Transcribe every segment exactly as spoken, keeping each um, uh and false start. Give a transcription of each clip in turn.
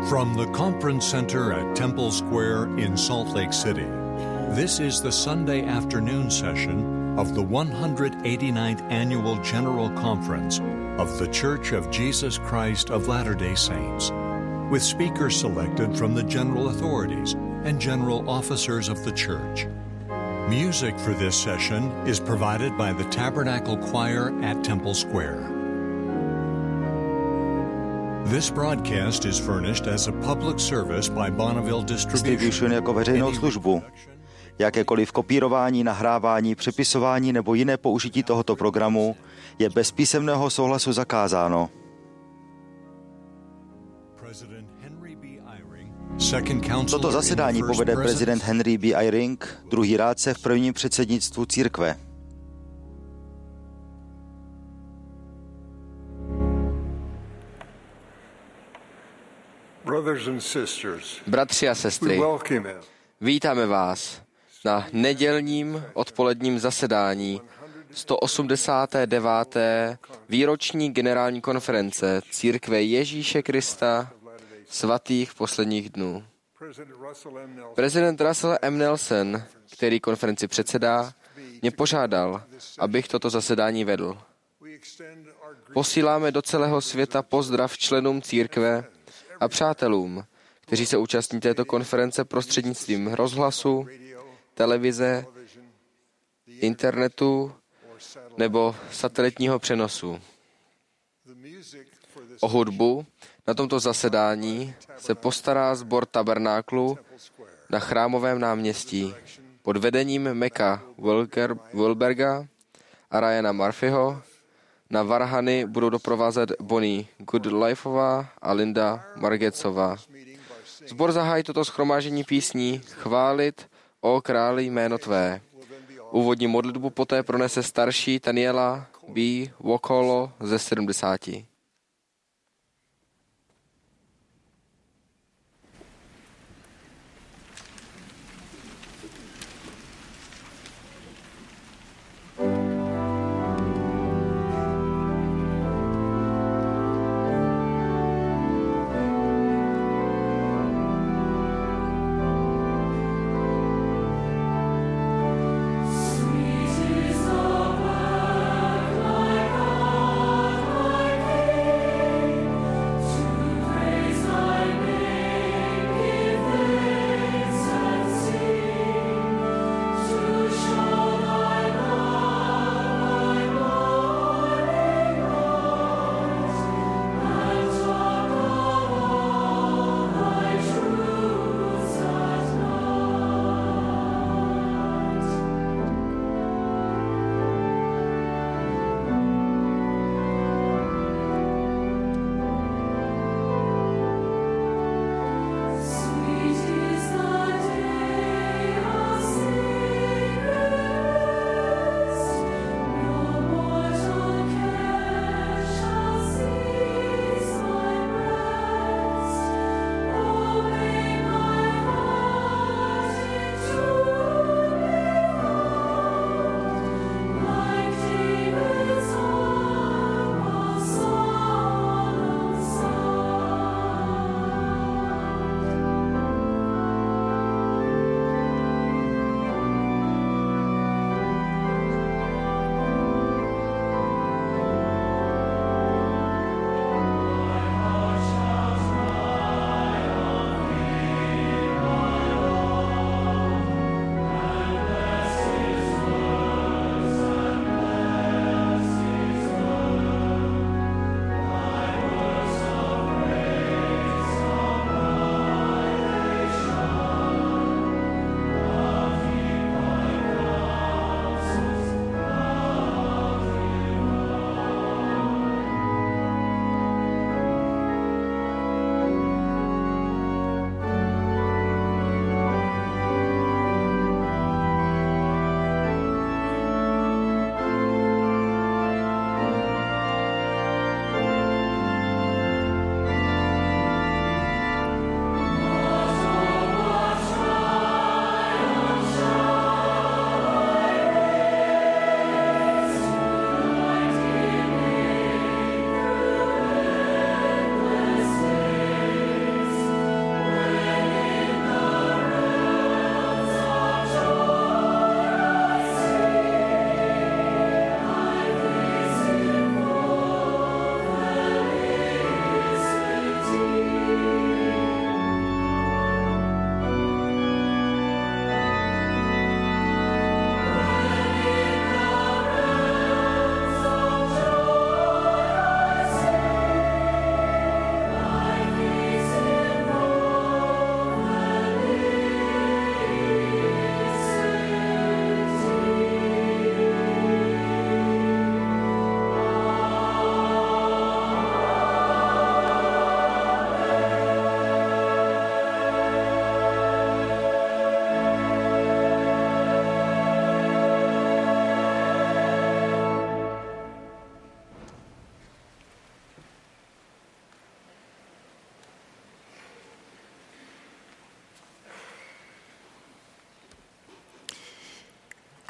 From the Conference Center at Temple Square in Salt Lake City, this is the Sunday afternoon session of the one hundred eighty-ninth Annual General Conference of The Church of Jesus Christ of Latter-day Saints, with speakers selected from the general authorities and general officers of the Church. Music for this session is provided by the Tabernacle Choir at Temple Square. This broadcast is furnished as a public service by Bonneville Distribution. Distribution jako veřejnou službu. Jakékoliv kopírování, nahrávání, přepisování nebo jiné použití tohoto programu je bez písemného souhlasu zakázáno. Toto zasedání povede prezident Henry B. Eyring, druhý rádce v prvním předsednictvu církve. Bratři a sestry, vítáme vás na nedělním odpoledním zasedání sto osmdesáté deváté výroční generální konference Církve Ježíše Krista svatých posledních dnů. Prezident Russell M. Nelson, který konferenci předsedá, mě požádal, abych toto zasedání vedl. Posíláme do celého světa pozdrav členům církve a přátelům, kteří se účastní této konference prostřednictvím rozhlasu, televize, internetu nebo satelitního přenosu. O hudbu na tomto zasedání se postará sbor Tabernáklu na Chrámovém náměstí pod vedením Meka Wilberga a Ryana Murphyho. Na varhany budou doprovázet Bonnie Goodlifeová a Linda Margetsová. Sbor zahájí toto shromáždění písní Chválit, o králi jméno tvé. Úvodní modlitbu poté pronese starší Daniela B. Wokolo ze sedmdesáti. Sweet is the word, my God, my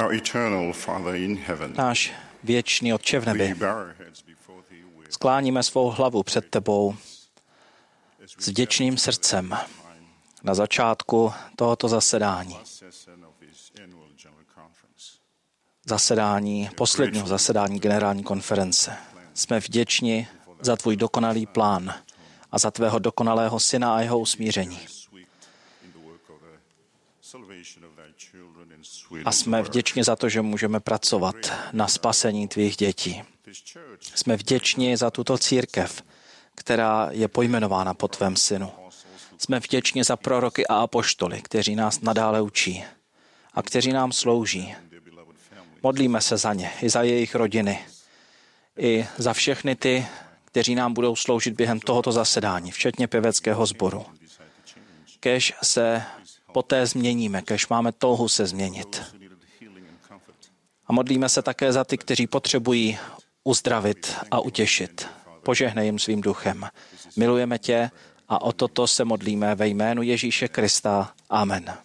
Our eternal Father in heaven, Náš věčný Otče v we nebi, bow our heads before thee with skláníme svou hlavu před tebou s vděčným srdcem na začátku tohoto zasedání. session of his annual general conference. Zasedání, posledního zasedání generální konference. Jsme vděční za tvůj dokonalý plán a za tvého dokonalého syna a jeho usmíření. In the work of the salvation of thy children in Sweden. A jsme vděční za to, že můžeme pracovat na spasení tvých dětí. This church Jsme vděční za tuto církev, která je pojmenována po tvém synu. Jsme vděční za proroky a apoštoly, kteří nás nadále učí a kteří nám slouží. Modlíme se za ně, i za jejich rodiny, i za všechny ty, kteří nám budou sloužit během tohoto zasedání, včetně pěveckého sboru. Kež se poté změníme, kež máme touhu se změnit. A modlíme se také za ty, kteří potřebují uzdravit a utěšit. Požehnej jim svým duchem. Milujeme tě a o toto se modlíme ve jménu Ježíše Krista. Amen.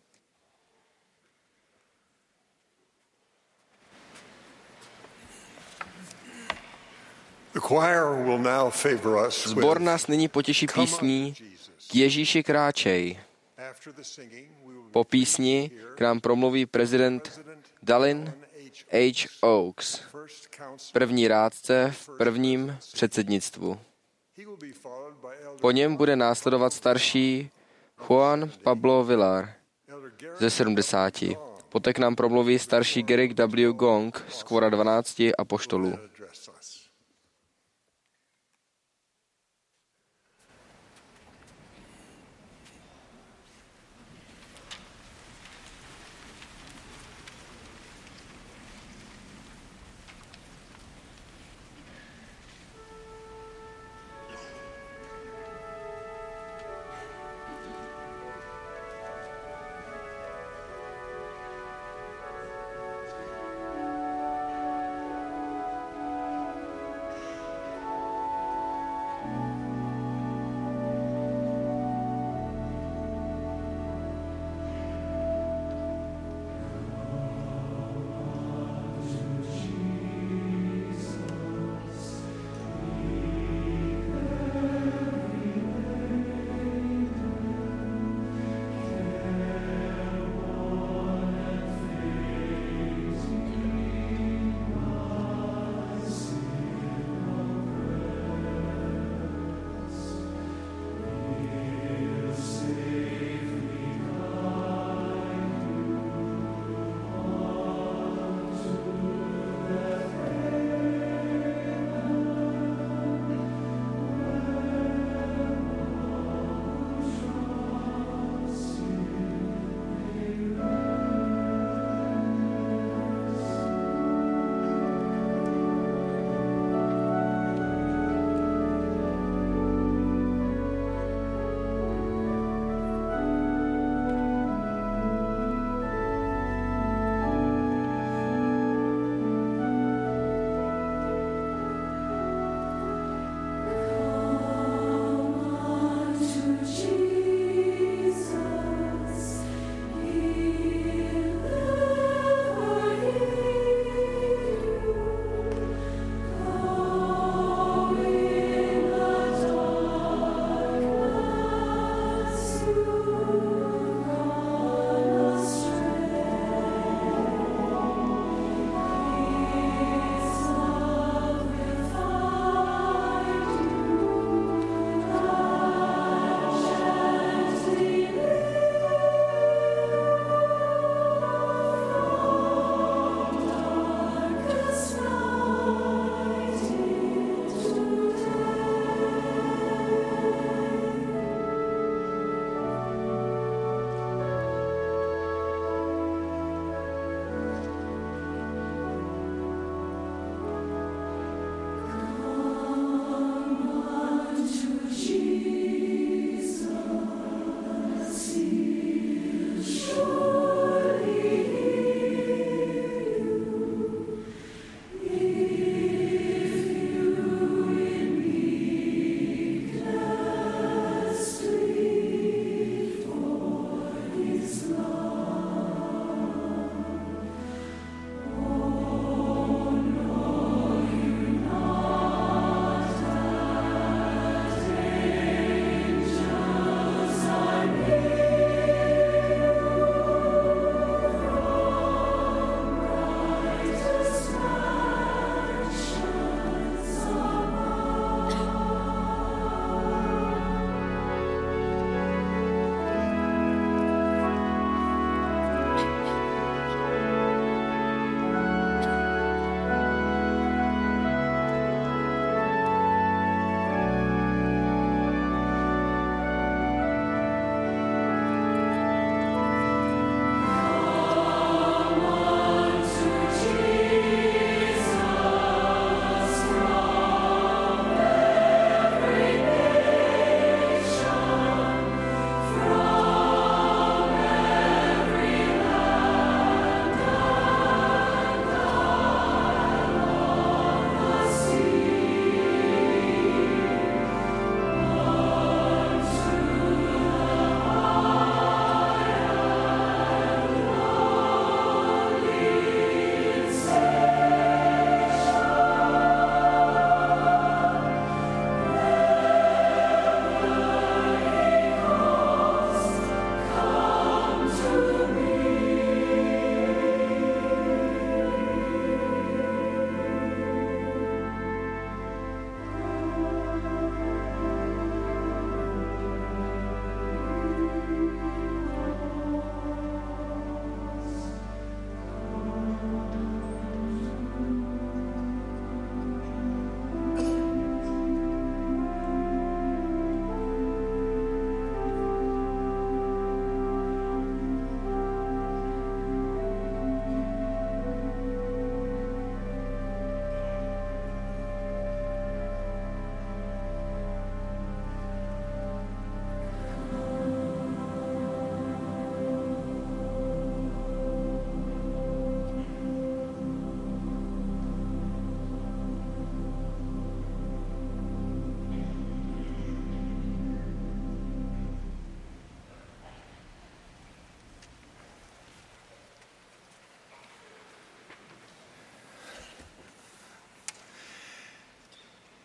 Sbor nás nyní potěší písní K Ježíši kráčej. Po písni k nám promluví prezident Dallin H. Oaks, první rádce v prvním předsednictvu. Po něm bude následovat starší Juan Pablo Villar ze sedmdesáti. Poté k nám promluví starší Garrick W. Gong z kvora dvanácti apoštolů.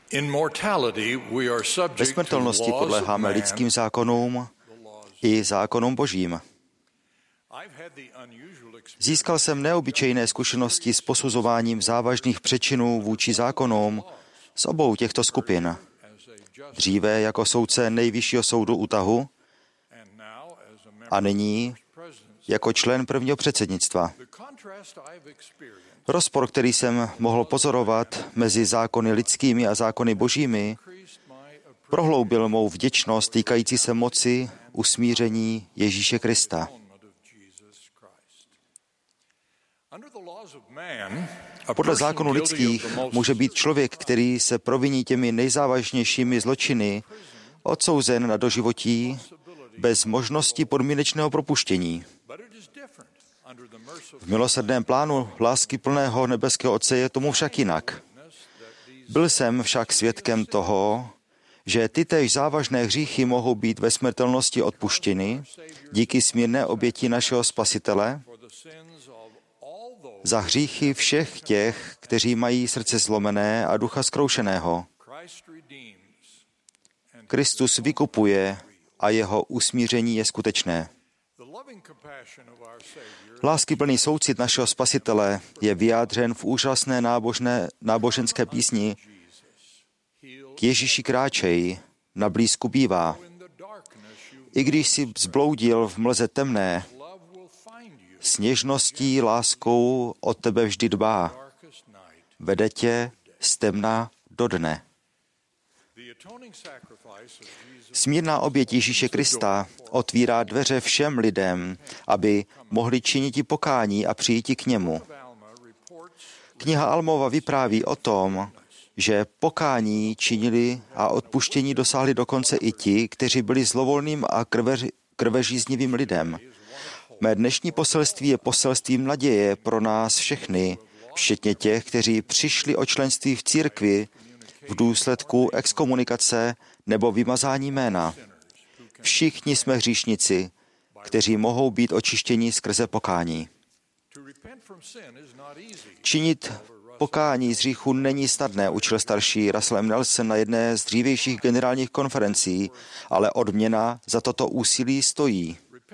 Ve smrtelnosti podléháme lidským zákonům i zákonům božím. Získal jsem neobyčejné zkušenosti s posuzováním závažných přečinů vůči zákonům z obou těchto skupin. Dříve jako soudce Nejvyššího soudu Utahu a nyní jako člen prvního předsednictva. Rozpor, který jsem mohl pozorovat mezi zákony lidskými a zákony božími, prohloubil mou vděčnost týkající se moci usmíření Ježíše Krista. Podle zákonů lidských může být člověk, který se proviní těmi nejzávažnějšími zločiny, odsouzen na doživotí bez možnosti podmínečného propuštění. V milosrdném plánu lásky plného nebeského Otce je tomu však jinak. Byl jsem však svědkem toho, že tytéž závažné hříchy mohou být ve smrtelnosti odpuštěny díky smírné oběti našeho Spasitele za hříchy všech těch, kteří mají srdce zlomené a ducha zkroušeného. Kristus vykupuje a jeho usmíření je skutečné. Láskyplný soucit našeho Spasitele je vyjádřen v úžasné nábožné, náboženské písni K Ježíši kráčej, na blízku bývá. I když jsi zbloudil v mlze temné, s něžností, láskou od tebe vždy dbá. Vede tě z temna do dne. Smírná oběť Ježíše Krista otvírá dveře všem lidem, aby mohli činiti pokání a přijít k němu. Kniha Almova vypráví o tom, že pokání činili a odpuštění dosáhli dokonce i ti, kteří byli zlovolným a krveři, krvežíznivým lidem. Mé dnešní poselství je poselstvím naděje pro nás všechny, včetně těch, kteří přišli o členství v církvi v důsledku exkomunikace nebo vymazání jména. Všichni jsme hříšnici, kteří mohou být očištěni skrze pokání. Činit pokání z hříchu není snadné, učil starší Russell M. Nelson na jedné z dřívějších generálních konferencí, ale odměna za toto úsilí stojí.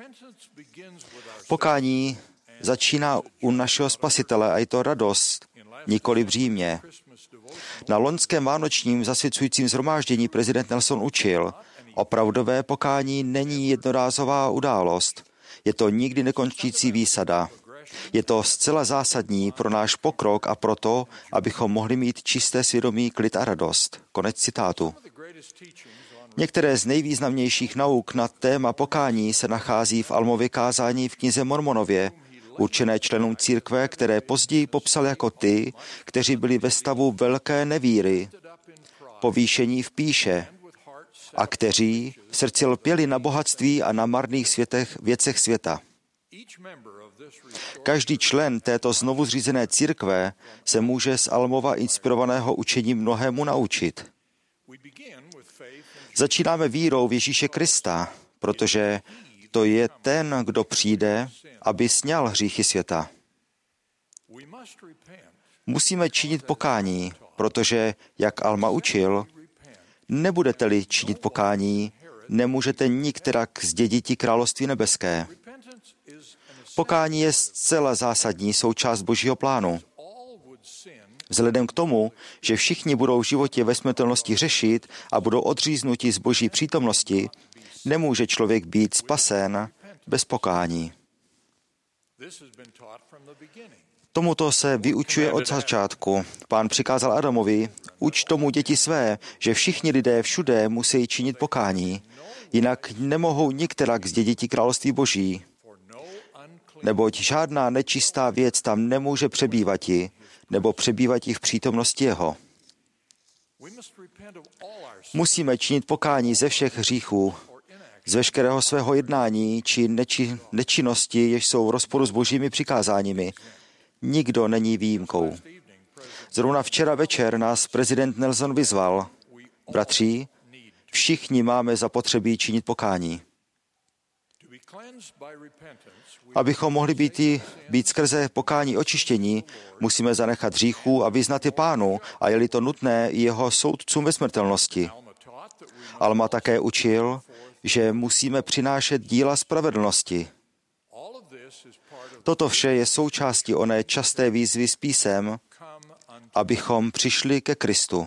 Pokání začíná u našeho Spasitele a je to radost, nikoli břímě. Na loňském vánočním zasvěcujícím shromáždění prezident Nelson učil, opravdové pokání není jednorázová událost. Je to nikdy nekončící výsada. Je to zcela zásadní pro náš pokrok a proto, abychom mohli mít čisté svědomí, klid a radost. Konec citátu. Některé z nejvýznamnějších nauk na téma pokání se nachází v Almově kázání v knize Mormonově, určené členům církve, které později popsal jako ty, kteří byli ve stavu velké nevíry, povýšení v pýše a kteří v srdci lpěli na bohatství a na marných světech, věcech světa. Každý člen této znovu zřízené církve se může z Almova inspirovaného učení mnohému naučit. Začínáme vírou v Ježíše Krista, protože to je ten, kdo přijde, aby sňal hříchy světa. Musíme činit pokání, protože, jak Alma učil, nebudete-li činit pokání, nemůžete nikterak zděditi království nebeské. Pokání je zcela zásadní součást Božího plánu. Vzhledem k tomu, že všichni budou v životě ve smrtelnosti hřešit a budou odříznuti z Boží přítomnosti, nemůže člověk být spasen bez pokání. Tomuto se vyučuje od začátku. Pán přikázal Adamovi, uč tomu děti své, že všichni lidé všude musí činit pokání, jinak nemohou nikterak zděditi království Boží. Neboť žádná nečistá věc tam nemůže přebývati, nebo přebývati v přítomnosti jeho. Musíme činit pokání ze všech hříchů, z veškerého svého jednání či neči, nečinnosti, jež jsou v rozporu s božími přikázáními. Nikdo není výjimkou. Zrovna včera večer nás prezident Nelson vyzval. Bratři, všichni máme zapotřebí činit pokání. Abychom mohli být, i, být skrze pokání očištění, musíme zanechat hříchu a vyznat je Pánu, a je-li to nutné, i jeho soudcům ve smrtelnosti. Alma také učil, že musíme přinášet díla spravedlnosti. Toto vše je součástí oné časté výzvy s písem, abychom přišli ke Kristu.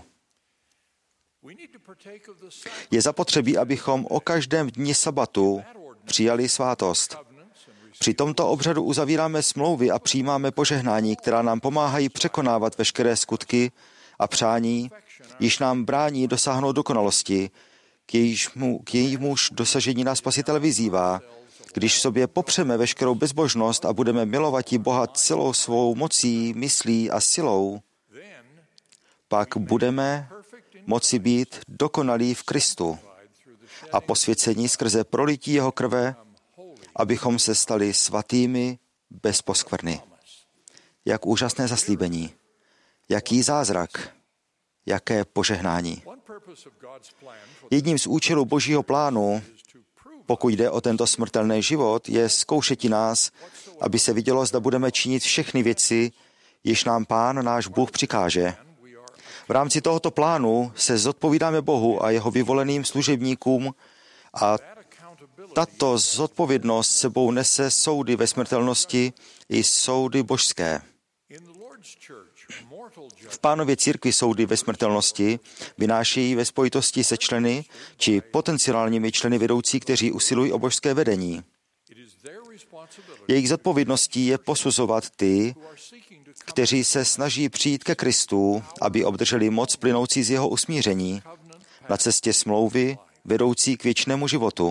Je zapotřebí, abychom o každém dni sabatu přijali svátost. Při tomto obřadu uzavíráme smlouvy a přijímáme požehnání, která nám pomáhají překonávat veškeré skutky a přání, již nám brání dosáhnout dokonalosti, k jejímu, k jejímuž dosažení nás Spasitel vyzývá. Když v sobě popřeme veškerou bezbožnost a budeme milovati Boha celou svou mocí, myslí a silou, pak budeme moci být dokonalí v Kristu a posvěcení skrze prolití jeho krve, abychom se stali svatými bez poskvrny. Jak úžasné zaslíbení, jaký zázrak, jaké požehnání. Jedním z účelů Božího plánu, pokud jde o tento smrtelný život, je zkoušeti nás, aby se vidělo, zda budeme činit všechny věci, jež nám Pán, náš Bůh, přikáže. V rámci tohoto plánu se zodpovídáme Bohu a jeho vyvoleným služebníkům a tato zodpovědnost sebou nese soudy ve smrtelnosti i soudy božské. V Pánově církvi soudy ve smrtelnosti vynášejí ve spojitosti se členy či potenciálními členy vedoucí, kteří usilují o božské vedení. Jejich zodpovědností je posuzovat ty, kteří se snaží přijít ke Kristu, aby obdrželi moc plynoucí z jeho usmíření na cestě smlouvy vedoucí k věčnému životu.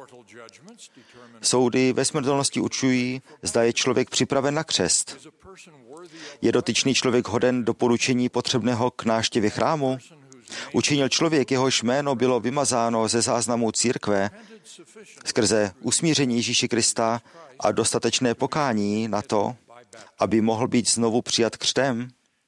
Soudy ve smrtelnosti učují, zda je člověk připraven na křest. Je dotyčný člověk hoden doporučení potřebného k návštěvě chrámu? Učinil člověk, jehož jméno bylo vymazáno ze záznamu církve skrze usmíření Ježíše Krista a dostatečné pokání na to, aby mohl být znovu přijat křtem?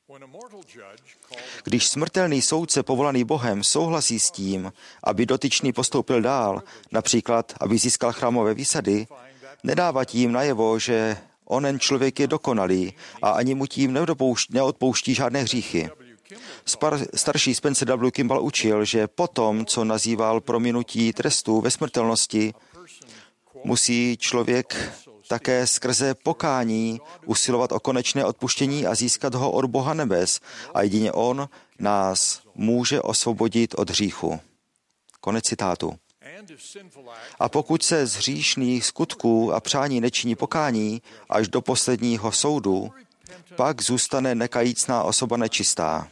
Když smrtelný soudce povolaný Bohem souhlasí s tím, aby dotyčný postoupil dál, například aby získal chrámové výsady, nedává tím najevo, že onen člověk je dokonalý a ani mu tím neodpouští žádné hříchy. Spar- starší Spencer W. Kimball učil, že potom, co nazýval prominutí trestu ve smrtelnosti, musí člověk také skrze pokání usilovat o konečné odpuštění a získat ho od Boha nebes a jedině on nás může osvobodit od hříchu. Konec citátu. A pokud se z hříšných skutků a přání nečiní pokání až do posledního soudu, pak zůstane nekajícná osoba nečistá.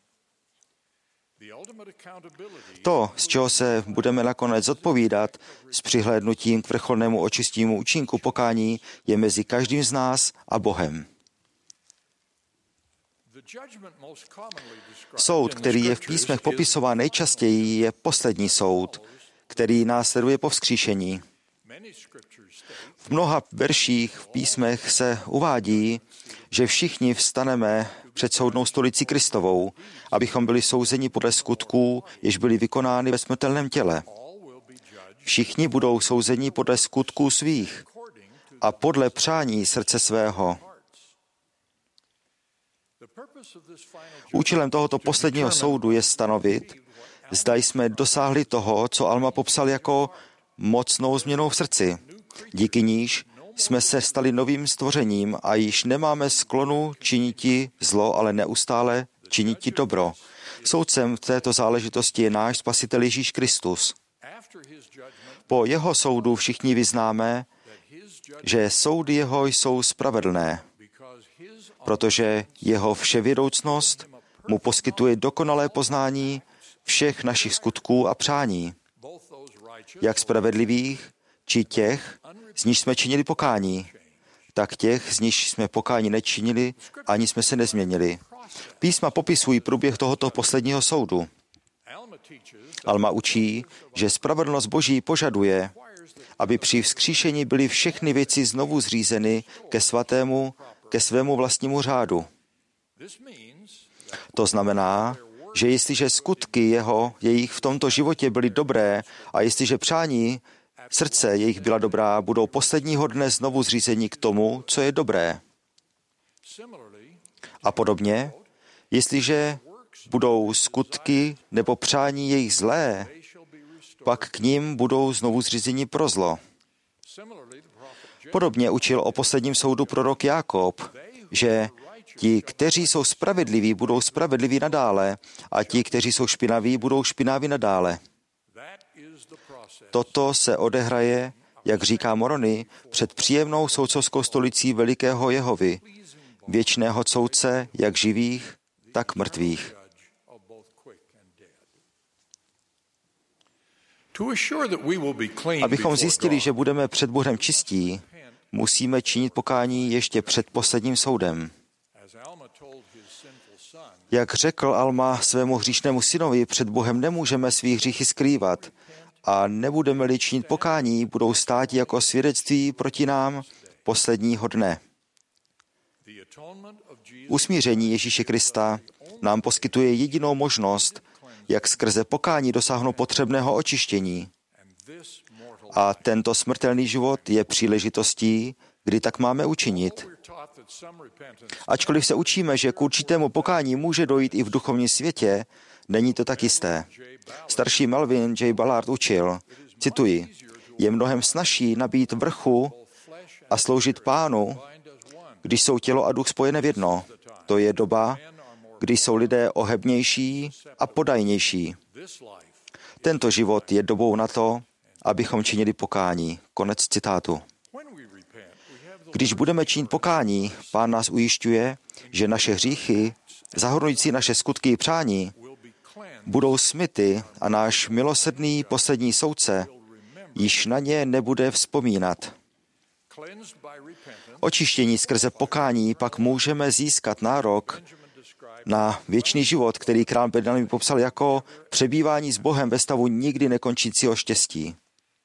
To, z čeho se budeme nakonec zodpovídat s přihlédnutím k vrcholnému očistnímu účinku pokání, je mezi každým z nás a Bohem. Soud, který je v písmech popisován nejčastěji, je poslední soud, který následuje po vzkříšení. V mnoha verších v písmech se uvádí, že všichni vstaneme před soudnou stolici Kristovou, abychom byli souzeni podle skutků, jež byly vykonány ve smrtelném těle. Všichni budou souzeni podle skutků svých a podle přání srdce svého. Účelem tohoto posledního soudu je stanovit, zda jsme dosáhli toho, co Alma popsal jako mocnou změnou v srdci. Díky níž jsme se stali novým stvořením a již nemáme sklonu činiti zlo, ale neustále činiti dobro. Soudcem v této záležitosti je náš Spasitel Ježíš Kristus. Po jeho soudu všichni vyznáme, že soudy jeho jsou spravedlné, protože jeho vševědoucnost mu poskytuje dokonalé poznání všech našich skutků a přání, jak spravedlivých, či těch, z níž jsme činili pokání, tak těch, z níž jsme pokání nečinili, ani jsme se nezměnili. Písma popisují průběh tohoto posledního soudu. Alma učí, že spravedlnost Boží požaduje, aby při vzkříšení byly všechny věci znovu zřízeny ke svatému, ke svému vlastnímu řádu. To znamená, že jestliže skutky jeho, jejich v tomto životě byly dobré a jestliže přání Srdce jejich byla dobrá, budou posledního dne znovu zřízeni k tomu, co je dobré. A podobně, jestliže budou skutky nebo přání jejich zlé, pak k nim budou znovu zřízeni pro zlo. Podobně učil o posledním soudu prorok Jákob, že ti, kteří jsou spravedliví, budou spravedliví nadále a ti, kteří jsou špinaví, budou špinaví nadále. Toto se odehraje, jak říká Moroni, před příjemnou soudcovskou stolicí velikého Jehovy, věčného soudce, jak živých, tak mrtvých. Abychom zjistili, že budeme před Bohem čistí, musíme činit pokání ještě před posledním soudem. Jak řekl Alma svému hříšnému synovi, před Bohem nemůžeme svých hříchy skrývat a nebudeme-li činit pokání, budou stát jako svědectví proti nám posledního dne. Usmíření Ježíše Krista nám poskytuje jedinou možnost, jak skrze pokání dosáhnout potřebného očištění. A tento smrtelný život je příležitostí, kdy tak máme učinit. Ačkoliv se učíme, že k určitému pokání může dojít i v duchovním světě, není to tak jisté. Starší Melvin J. Ballard učil, cituji, je mnohem snazší nabít vrchu a sloužit Pánu, když jsou tělo a duch spojené v jedno. To je doba, kdy jsou lidé ohebnější a podajnější. Tento život je dobou na to, abychom činili pokání. Konec citátu. Když budeme činit pokání, Pán nás ujišťuje, že naše hříchy, zahrnující naše skutky i přání, budou smyty a náš milosrdný poslední soudce již na ně nebude vzpomínat. Očištění skrze pokání pak můžeme získat nárok na věčný život, který král Benjamin popsal jako přebývání s Bohem ve stavu nikdy nekončícího štěstí.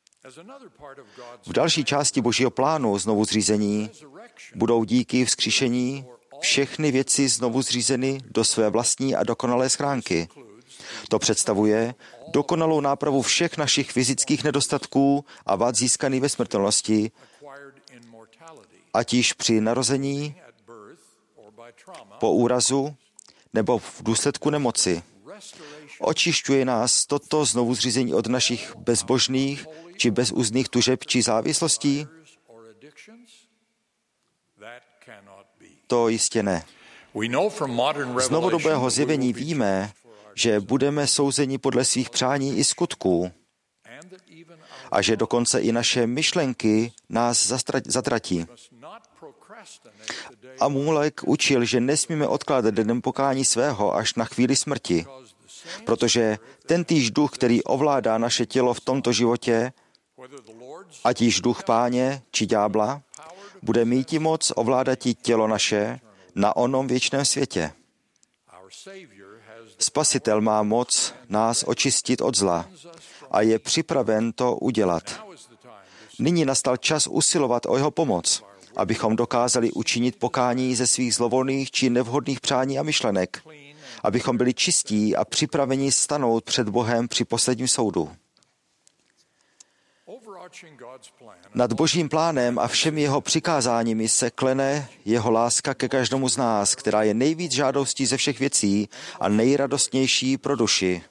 V další části Božího plánu znovu zřízení budou díky vzkříšení všechny věci znovu zřízeny do své vlastní a dokonalé schránky. To představuje dokonalou nápravu všech našich fyzických nedostatků a vad získaných ve smrtelnosti, ať již při narození, po úrazu nebo v důsledku nemoci. Očišťuje nás toto znovu zřízení od našich bezbožných či bezúzných tužeb či závislostí? To jistě ne. Z novodobého zjevení víme, že budeme souzeni podle svých přání i skutků a že dokonce i naše myšlenky nás zatratí. Amulek učil, že nesmíme odkládat den pokání svého až na chvíli smrti, protože tentýž duch, který ovládá naše tělo v tomto životě, ať již duch Páně či ďábla, bude mít moc ovládat i tělo naše na onom věčném světě. Spasitel má moc nás očistit od zla a je připraven to udělat. Nyní nastal čas usilovat o jeho pomoc, abychom dokázali učinit pokání ze svých zlovolných či nevhodných přání a myšlenek, abychom byli čistí a připraveni stanout před Bohem při posledním soudu. Nad Božím plánem a všemi jeho přikázáními se klene jeho láska ke každému z nás, která je nejvíc žádostí ze všech věcí a nejradostnější pro duši.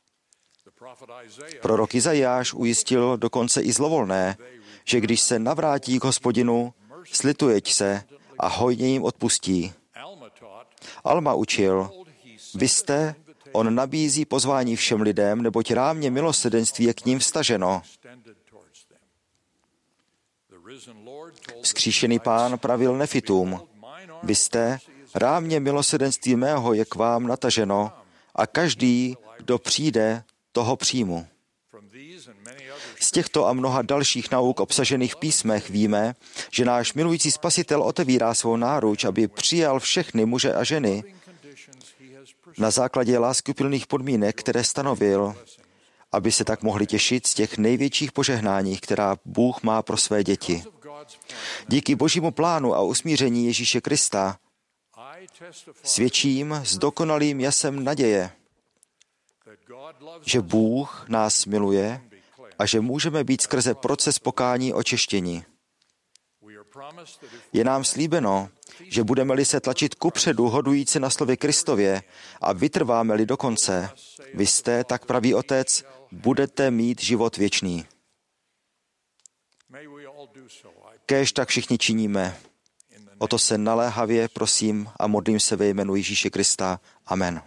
Prorok Izajáš ujistil dokonce i zlovolné, že když se navrátí k Hospodinu, slitujeť se a hojně jim odpustí. Alma učil, vy jste, on nabízí pozvání všem lidem, neboť rámě milosrdenství je k ním vstaženo. Vzkříšený Pán pravil Nefitům, vy jste, rámě milosrdenství mého je k vám nataženo a každý, kdo přijde, toho přijmu. Z těchto a mnoha dalších nauk obsažených v písmech víme, že náš milující Spasitel otevírá svou náruč, aby přijal všechny muže a ženy na základě láskyplných podmínek, které stanovil, aby se tak mohli těšit z těch největších požehnání, která Bůh má pro své děti. Díky Božímu plánu a usmíření Ježíše Krista svědčím s dokonalým jasem naděje, že Bůh nás miluje a že můžeme být skrze proces pokání očištěni. Je nám slíbeno, že budeme-li se tlačit kupředu hodující na slově Kristově a vytrváme-li do konce, vy jste, tak praví Otec, budete mít život věčný. Kéž tak všichni činíme. O to se naléhavě prosím a modlím se ve jménu Ježíše Krista. Amen.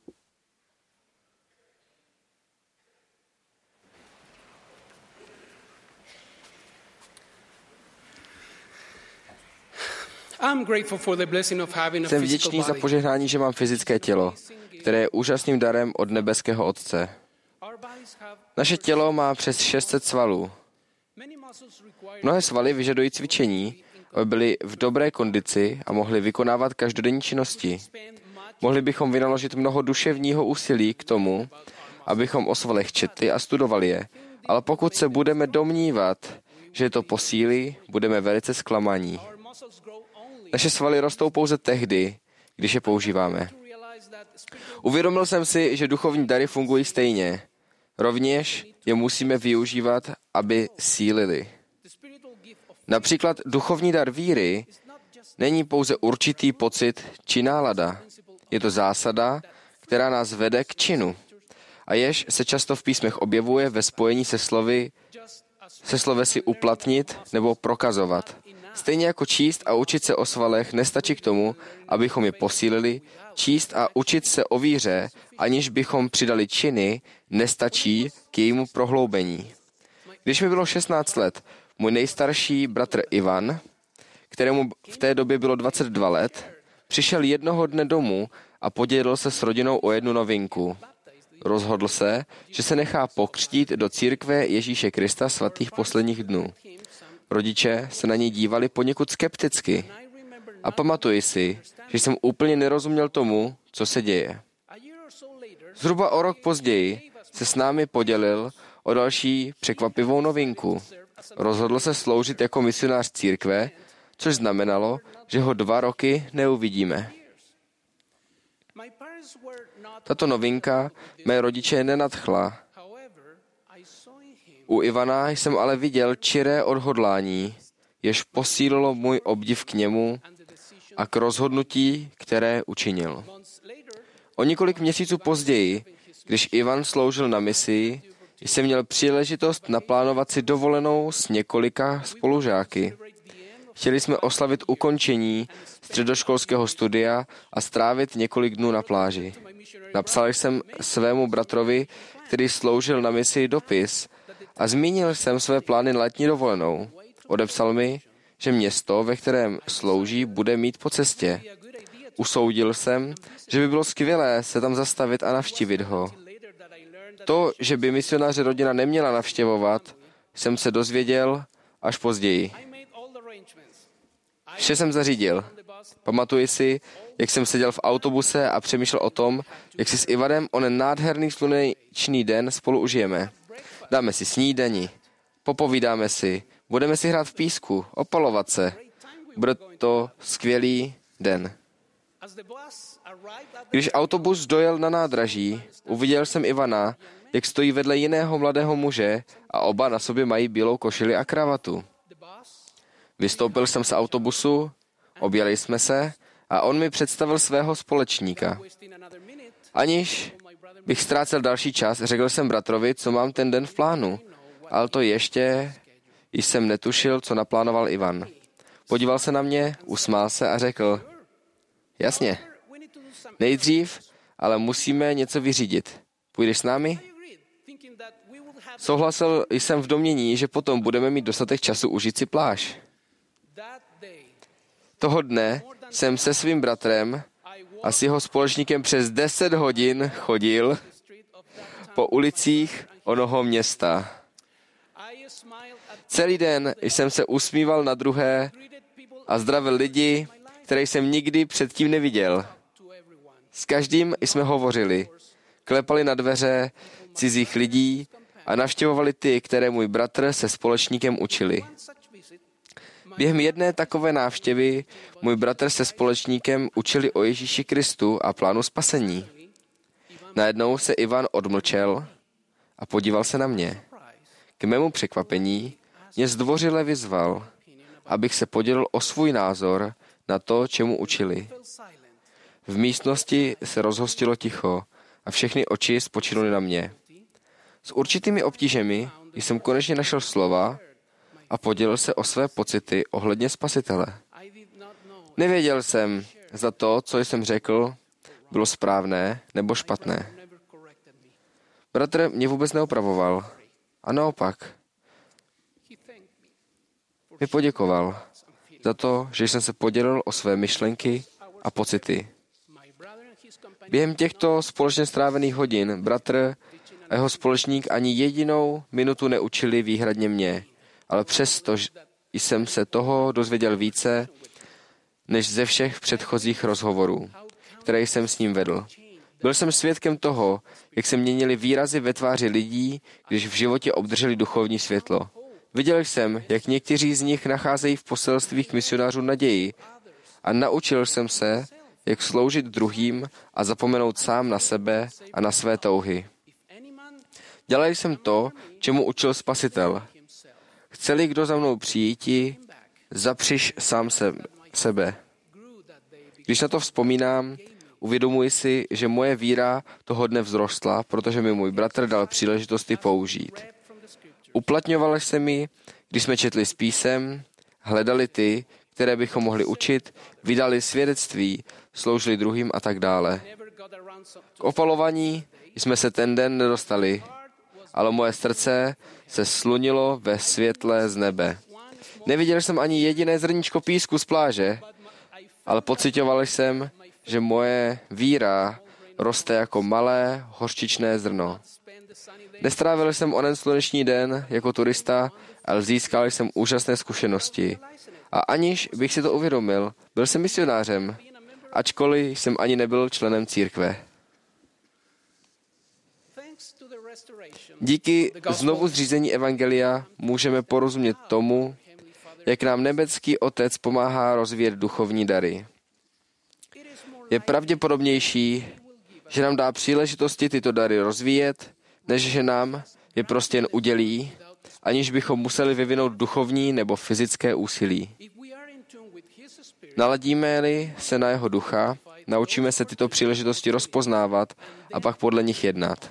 Jsem vděčný za požehnání, že mám fyzické tělo, které je úžasným darem od nebeského Otce. Naše tělo má přes šest set svalů. Mnohé svaly vyžadují cvičení, aby byly v dobré kondici a mohly vykonávat každodenní činnosti. Mohli bychom vynaložit mnoho duševního úsilí k tomu, abychom o svalech četli a studovali je, ale pokud se budeme domnívat, že to posílí, budeme velice zklamaní. Naše svaly rostou pouze tehdy, když je používáme. Uvědomil jsem si, že duchovní dary fungují stejně. Rovněž je musíme využívat, aby sílili. Například duchovní dar víry není pouze určitý pocit či nálada. Je to zásada, která nás vede k činu. A jež se často v písmech objevuje ve spojení se slovy, se slovy si uplatnit nebo prokazovat. Stejně jako číst a učit se o svalech nestačí k tomu, abychom je posílili, číst a učit se o víře, aniž bychom přidali činy, nestačí k jejímu prohloubení. Když mi bylo šestnáct let, můj nejstarší bratr Ivan, kterému v té době bylo dvacet dva let, přišel jednoho dne domů a podělil se s rodinou o jednu novinku. Rozhodl se, že se nechá pokřtít do církve Ježíše Krista svatých posledních dnů. Rodiče se na něj dívali poněkud skepticky. A pamatuji si, že jsem úplně nerozuměl tomu, co se děje. Zhruba o rok později se s námi podělil o další překvapivou novinku. Rozhodl se sloužit jako misionář církve, což znamenalo, že ho dva roky neuvidíme. Tato novinka mé rodiče nenadchla. U Ivana jsem ale viděl čiré odhodlání, jež posílilo můj obdiv k němu a k rozhodnutí, které učinil. O několik měsíců později, když Ivan sloužil na misi, jsem měl příležitost naplánovat si dovolenou s několika spolužáky. Chtěli jsme oslavit ukončení středoškolského studia a strávit několik dnů na pláži. Napsal jsem svému bratrovi, který sloužil na misi, dopis a zmínil jsem své plány na letní dovolenou. Odepsal mi, že město, ve kterém slouží, bude mít po cestě. Usoudil jsem, že by bylo skvělé se tam zastavit a navštívit ho. To, že by misionáře rodina neměla navštěvovat, jsem se dozvěděl až později. Vše jsem zařídil. Pamatuji si, jak jsem seděl v autobuse a přemýšlel o tom, jak si s Ivanem onen nádherný slunečný den spolu užijeme. Dáme si snídani, popovídáme si, budeme si hrát v písku, opalovat se. Bude to skvělý den. Když autobus dojel na nádraží, uviděl jsem Ivana, jak stojí vedle jiného mladého muže a oba na sobě mají bílou košili a kravatu. Vystoupil jsem z autobusu, objeli jsme se a on mi představil svého společníka. Aniž bych ztrácel další čas, řekl jsem bratrovi, co mám ten den v plánu, ale to ještě jsem netušil, co naplánoval Ivan. Podíval se na mě, usmál se a řekl, jasně, nejdřív, ale musíme něco vyřídit. Půjdeš s námi? Souhlasil jsem v domnění, že potom budeme mít dostatek času užít si pláž. Toho dne jsem se svým bratrem a s jeho společníkem přes deset hodin chodil po ulicích onoho města. Celý den jsem se usmíval na druhé a zdravil lidi, které jsem nikdy předtím neviděl. S každým jsme hovořili, klepali na dveře cizích lidí a navštěvovali ty, které můj bratr se společníkem učili. Během jedné takové návštěvy můj bratr se společníkem učili o Ježíši Kristu a plánu spasení. Najednou se Ivan odmlčel a podíval se na mě. K mému překvapení mě zdvořile vyzval, abych se podělil o svůj názor na to, čemu učili. V místnosti se rozhostilo ticho a všechny oči spočinuly na mě. S určitými obtížemi jsem konečně našel slova a podělil se o své pocity ohledně Spasitele. Nevěděl jsem, zda to, co jsem řekl, bylo správné nebo špatné. Bratr mě vůbec neopravoval a naopak mi poděkoval za to, že jsem se podělil o své myšlenky a pocity. Během těchto společně strávených hodin bratr a jeho společník ani jedinou minutu neučili výhradně mě, ale přesto jsem se toho dozvěděl více, než ze všech předchozích rozhovorů, které jsem s ním vedl. Byl jsem svědkem toho, jak se měnily výrazy ve tváři lidí, když v životě obdrželi duchovní světlo. Viděl jsem, jak někteří z nich nacházejí v poselstvích misionářů naději a naučil jsem se, jak sloužit druhým a zapomenout sám na sebe a na své touhy. Dělal jsem to, čemu učil Spasitel. Chce-li kdo za mnou přijíti, zapřiš sám se, sebe. Když na to vzpomínám, uvědomuji si, že moje víra toho dne vzrostla, protože mi můj bratr dal příležitosti použít. Uplatňoval se mi, když jsme četli z písem, hledali ty, které bychom mohli učit, vydali svědectví, sloužili druhým a tak dále. K opalovaní jsme se ten den nedostali, ale moje srdce se slunilo ve světle z nebe. Neviděl jsem ani jediné zrníčko písku z pláže, ale pocitoval jsem, že moje víra roste jako malé hořčičné zrno. Nestrávil jsem onen sluneční den jako turista, ale získal jsem úžasné zkušenosti. A aniž bych si to uvědomil, byl jsem misionářem, ačkoliv jsem ani nebyl členem církve. Díky znovu zřízení evangelia můžeme porozumět tomu, jak nám nebeský Otec pomáhá rozvíjet duchovní dary. Je pravděpodobnější, že nám dá příležitosti tyto dary rozvíjet, než že nám je prostě jen udělí, aniž bychom museli vyvinout duchovní nebo fyzické úsilí. Naladíme-li se na jeho ducha, naučíme se tyto příležitosti rozpoznávat a pak podle nich jednat.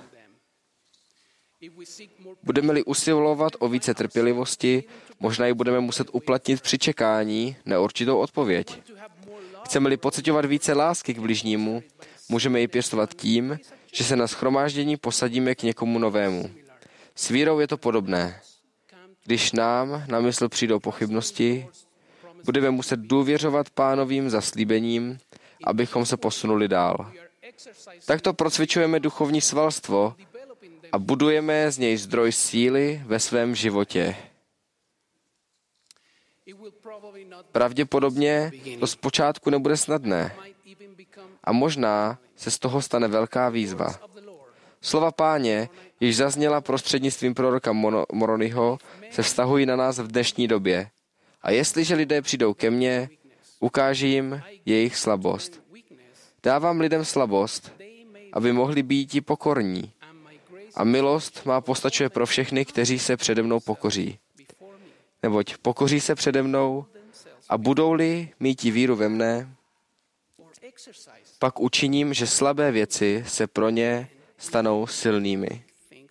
Budeme-li usilovat o více trpělivosti, možná ji budeme muset uplatnit při čekání na určitou odpověď. Chceme-li pociťovat více lásky k bližnímu, můžeme ji pěstovat tím, že se na shromáždění posadíme k někomu novému. S vírou je to podobné. Když nám na mysl přijdou pochybnosti, budeme muset důvěřovat Pánovým zaslíbením, abychom se posunuli dál. Takto procvičujeme duchovní svalstvo a budujeme z něj zdroj síly ve svém životě. Pravděpodobně to zpočátku nebude snadné a možná se z toho stane velká výzva. Slova Páně, již zazněla prostřednictvím proroka Moroniho, se vztahují na nás v dnešní době. A jestliže lidé přijdou ke mně, ukáži jim jejich slabost. Dávám lidem slabost, aby mohli být pokorní. A milost má postačuje pro všechny, kteří se přede mnou pokoří. Neboť pokoří se přede mnou a budou-li míti víru ve mne, pak učiním, že slabé věci se pro ně stanou silnými.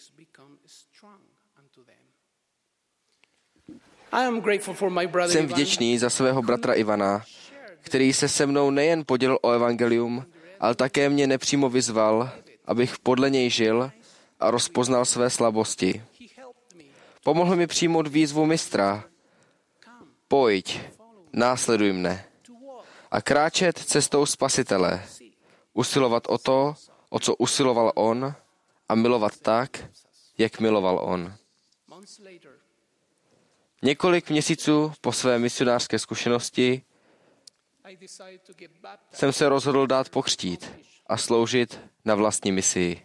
Jsem vděčný za svého bratra Ivana, který se se mnou nejen podělil o evangelium, ale také mě nepřímo vyzval, abych podle něj žil a rozpoznal své slabosti. Pomohl mi přijmout výzvu mistra. Pojď, následuj mne. A kráčet cestou Spasitele. Usilovat o to, o co usiloval on, a milovat tak, jak miloval on. Několik měsíců po své misionářské zkušenosti jsem se rozhodl dát pokřtít a sloužit na vlastní misii.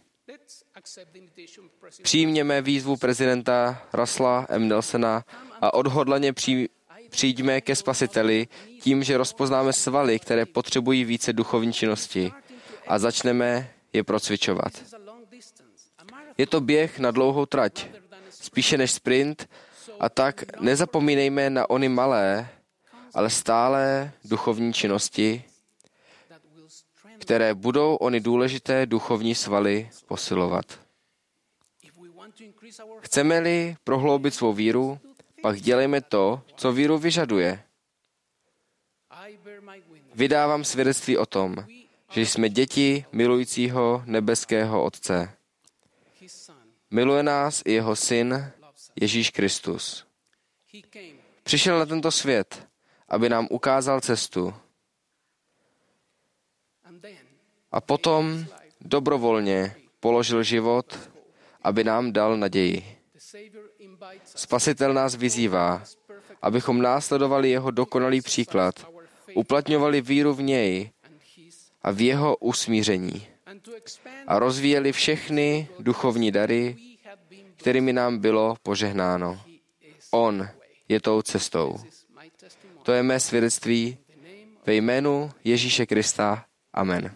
Přijměme výzvu prezidenta Russella M. Nelsona a odhodlaně při, přijďme ke Spasiteli tím, že rozpoznáme svaly, které potřebují více duchovní činnosti a začneme je procvičovat. Je to běh na dlouhou trať, spíše než sprint, a tak nezapomínejme na ony malé, ale stále duchovní činnosti, které budou ony důležité duchovní svaly posilovat. Chceme-li prohloubit svou víru, pak dělejme to, co víru vyžaduje. Vydávám svědectví o tom, že jsme děti milujícího nebeského Otce. Miluje nás i jeho syn Ježíš Kristus. Přišel na tento svět, aby nám ukázal cestu. A potom dobrovolně položil život, aby nám dal naději. Spasitel nás vyzývá, abychom následovali jeho dokonalý příklad, uplatňovali víru v něj a v jeho usmíření a rozvíjeli všechny duchovní dary, kterými nám bylo požehnáno. On je tou cestou. To je mé svědectví ve jménu Ježíše Krista. Amen.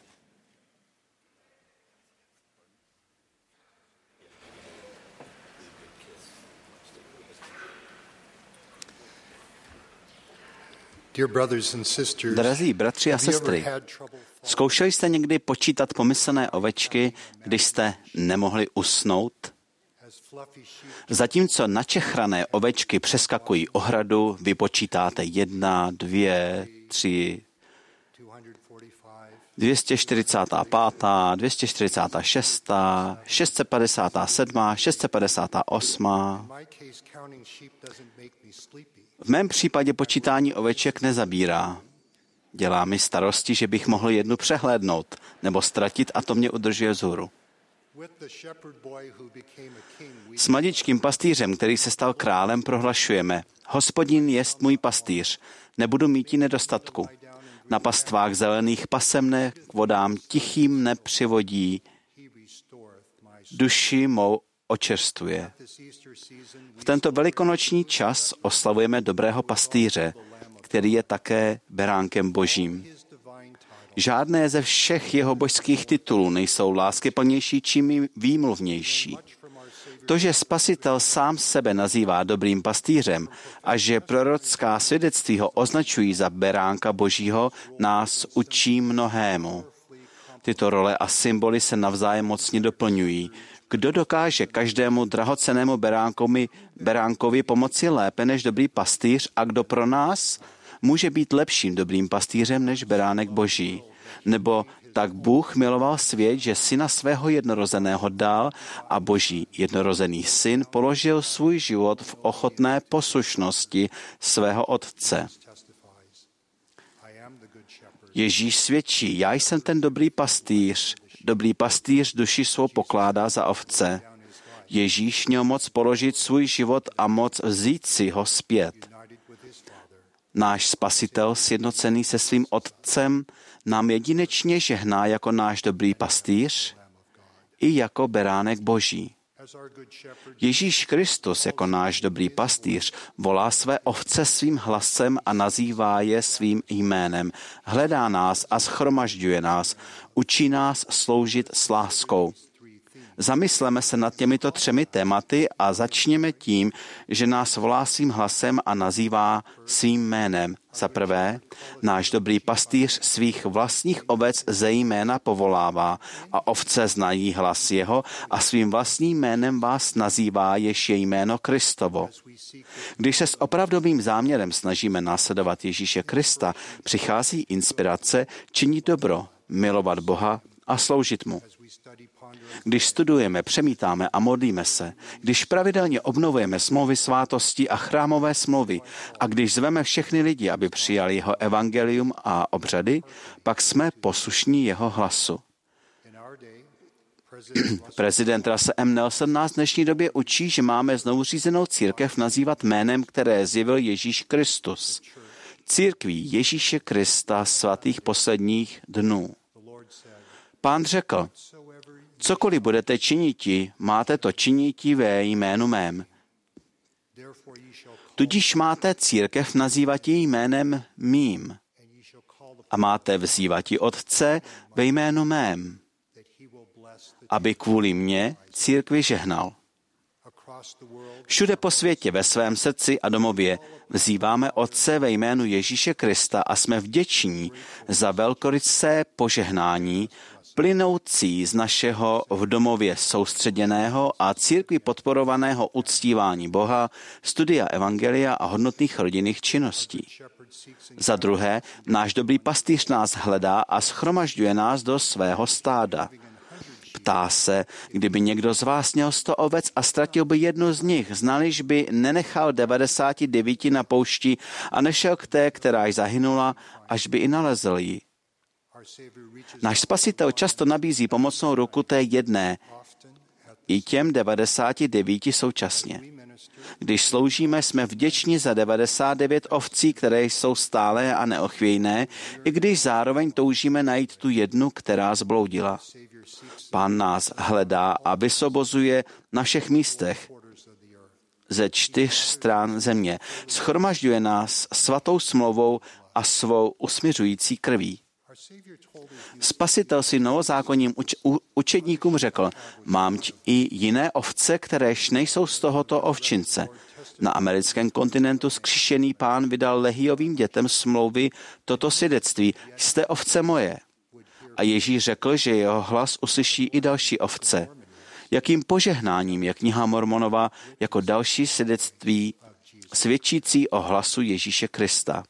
Drazí bratři a sestry, zkoušeli jste někdy počítat pomyslné ovečky, když jste nemohli usnout? Zatímco načechrané ovečky přeskakují ohradu, vy počítáte jedna, dvě, tři, dvě stě čtyřicet pět, dvě stě čtyřicet šest, šest set padesát sedm, šest set padesát osm. V mém případě počítání oveček nezabírá. Dělá mi starosti, že bych mohl jednu přehlédnout nebo ztratit, a to mě udržuje vzhůru. S mladičkým pastýřem, který se stal králem, prohlašujeme: Hospodin jest můj pastýř, nebudu míti nedostatku. Na pastvách zelených pasem mne, k vodám tichým nepřivodí, duši mou očerstvuje. V tento velikonoční čas oslavujeme dobrého pastýře, který je také beránkem božím. Žádné ze všech jeho božských titulů nejsou láskyplnější či výmluvnější. To, že Spasitel sám sebe nazývá dobrým pastýřem a že prorocká svědectví ho označují za beránka božího, nás učí mnohému. Tyto role a symboly se navzájem mocně doplňují. Kdo dokáže každému drahocennému beránkovi, beránkovi pomoci lépe než dobrý pastýř, a kdo pro nás může být lepším dobrým pastýřem než beránek boží? Nebo tak Bůh miloval svět, že syna svého jednorozeného dal, a boží jednorozený syn položil svůj život v ochotné poslušnosti svého otce. Ježíš svědčí: já jsem ten dobrý pastýř. Dobrý pastýř duši svou pokládá za ovce. Ježíš měl moc položit svůj život a moc vzít si ho zpět. Náš Spasitel, sjednocený se svým Otcem, nám jedinečně žehná jako náš dobrý pastýř i jako beránek boží. Ježíš Kristus jako náš dobrý pastýř volá své ovce svým hlasem a nazývá je svým jménem. Hledá nás a shromažďuje nás, učí nás sloužit s láskou. Zamysleme se nad těmito třemi tématy a začněme tím, že nás volá svým hlasem a nazývá svým jménem. Za prvé, náš dobrý pastýř svých vlastních ovec zejména povolává a ovce znají hlas jeho a svým vlastním jménem vás nazývá, jež je jméno Kristovo. Když se s opravdovým záměrem snažíme následovat Ježíše Krista, přichází inspirace činit dobro, milovat Boha a sloužit mu. Když studujeme, přemítáme a modlíme se, když pravidelně obnovujeme smlouvy svátosti a chrámové smlouvy a když zveme všechny lidi, aby přijali jeho evangelium a obřady, pak jsme poslušní jeho hlasu. Prezident Russell M. Nelson nás v dnešní době učí, že máme znovu řízenou církev nazývat jménem, které zjevil Ježíš Kristus. Církví Ježíše Krista svatých posledních dnů. Pán řekl: cokoliv budete činiti, máte to činiti ve jménu mém. Tudíž máte církev nazývat jménem mým a máte vzývat Otce ve jménu mém, aby kvůli mně církvi žehnal. Všude po světě, ve svém srdci a domově vzýváme Otce ve jménu Ježíše Krista a jsme vděční za velkorysé požehnání, plynoucí z našeho v domově soustředěného a církvi podporovaného uctívání Boha, studia evangelia a hodnotných rodinných činností. Za druhé, náš dobrý pastýř nás hledá a shromažďuje nás do svého stáda. Ptá se, kdyby někdo z vás měl sto ovec a ztratil by jednu z nich, znaliž by nenechal devadesát devět na poušti a nešel k té, která již zahynula, až by i nalezl ji. Náš Spasitel často nabízí pomocnou ruku té jedné, i těm devadesáti devíti současně. Když sloužíme, jsme vděční za devadesát devět ovcí, které jsou stálé a neochvějné, i když zároveň toužíme najít tu jednu, která zbloudila. Pán nás hledá a vysobozuje na všech místech ze čtyř stran země. Shromažďuje nás svatou smlouvou a svou usmiřující krví. Spasitel si novozákonním uč- u- učedníkům řekl, mám i jiné ovce, kteréž nejsou z tohoto ovčince. Na americkém kontinentu zkříšený Pán vydal Lehiovým dětem smlouvy toto svědectví, jste ovce moje. A Ježíš řekl, že jeho hlas uslyší i další ovce. Jakým požehnáním je kniha Mormonova jako další svědectví svědčící o hlasu Ježíše Krista.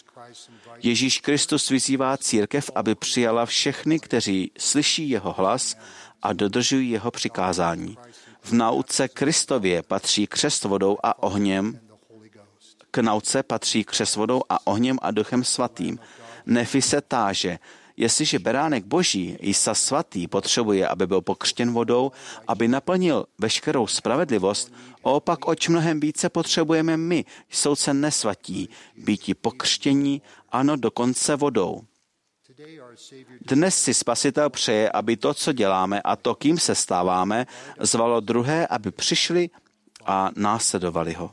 Ježíš Kristus vyzývá církev, aby přijala všechny, kteří slyší jeho hlas a dodržují jeho přikázání. V nauce Kristově patří křest vodou a ohněm, k nauce patří křest vodou a ohněm a duchem svatým. Nefi se táže, jestliže beránek Boží, Isa svatý, potřebuje, aby byl pokřtěn vodou, aby naplnil veškerou spravedlivost, opak oč mnohem více potřebujeme my, soudce nesvatí, býti pokřtění, ano, dokonce vodou. Dnes si Spasitel přeje, aby to, co děláme a to, kým se stáváme, zvalo druhé, aby přišli a následovali ho.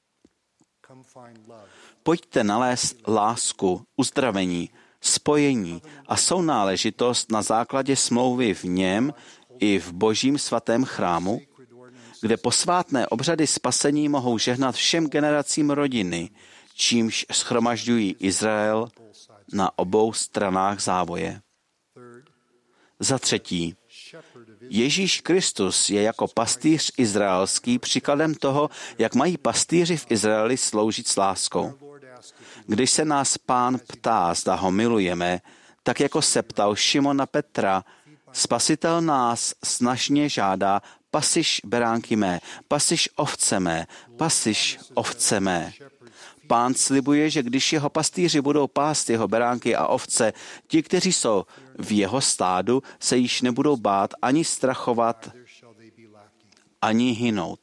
Pojďte nalézt lásku, uzdravení, spojení a sounáležitost na základě smlouvy v něm i v Božím svatém chrámu, kde posvátné obřady spasení mohou žehnat všem generacím rodiny, čímž shromažďují Izrael na obou stranách závoje. Za třetí, Ježíš Kristus je jako pastýř izraelský příkladem toho, jak mají pastýři v Izraeli sloužit s láskou. Když se nás Pán ptá, zda ho milujeme, tak jako se ptal Šimona Petra, Spasitel nás snažně žádá, pasiš beránky mé, pasiš ovce mé, pasiš ovce mé. Pán slibuje, že když jeho pastýři budou pást jeho beránky a ovce, ti, kteří jsou v jeho stádu, se již nebudou bát ani strachovat, ani hynout.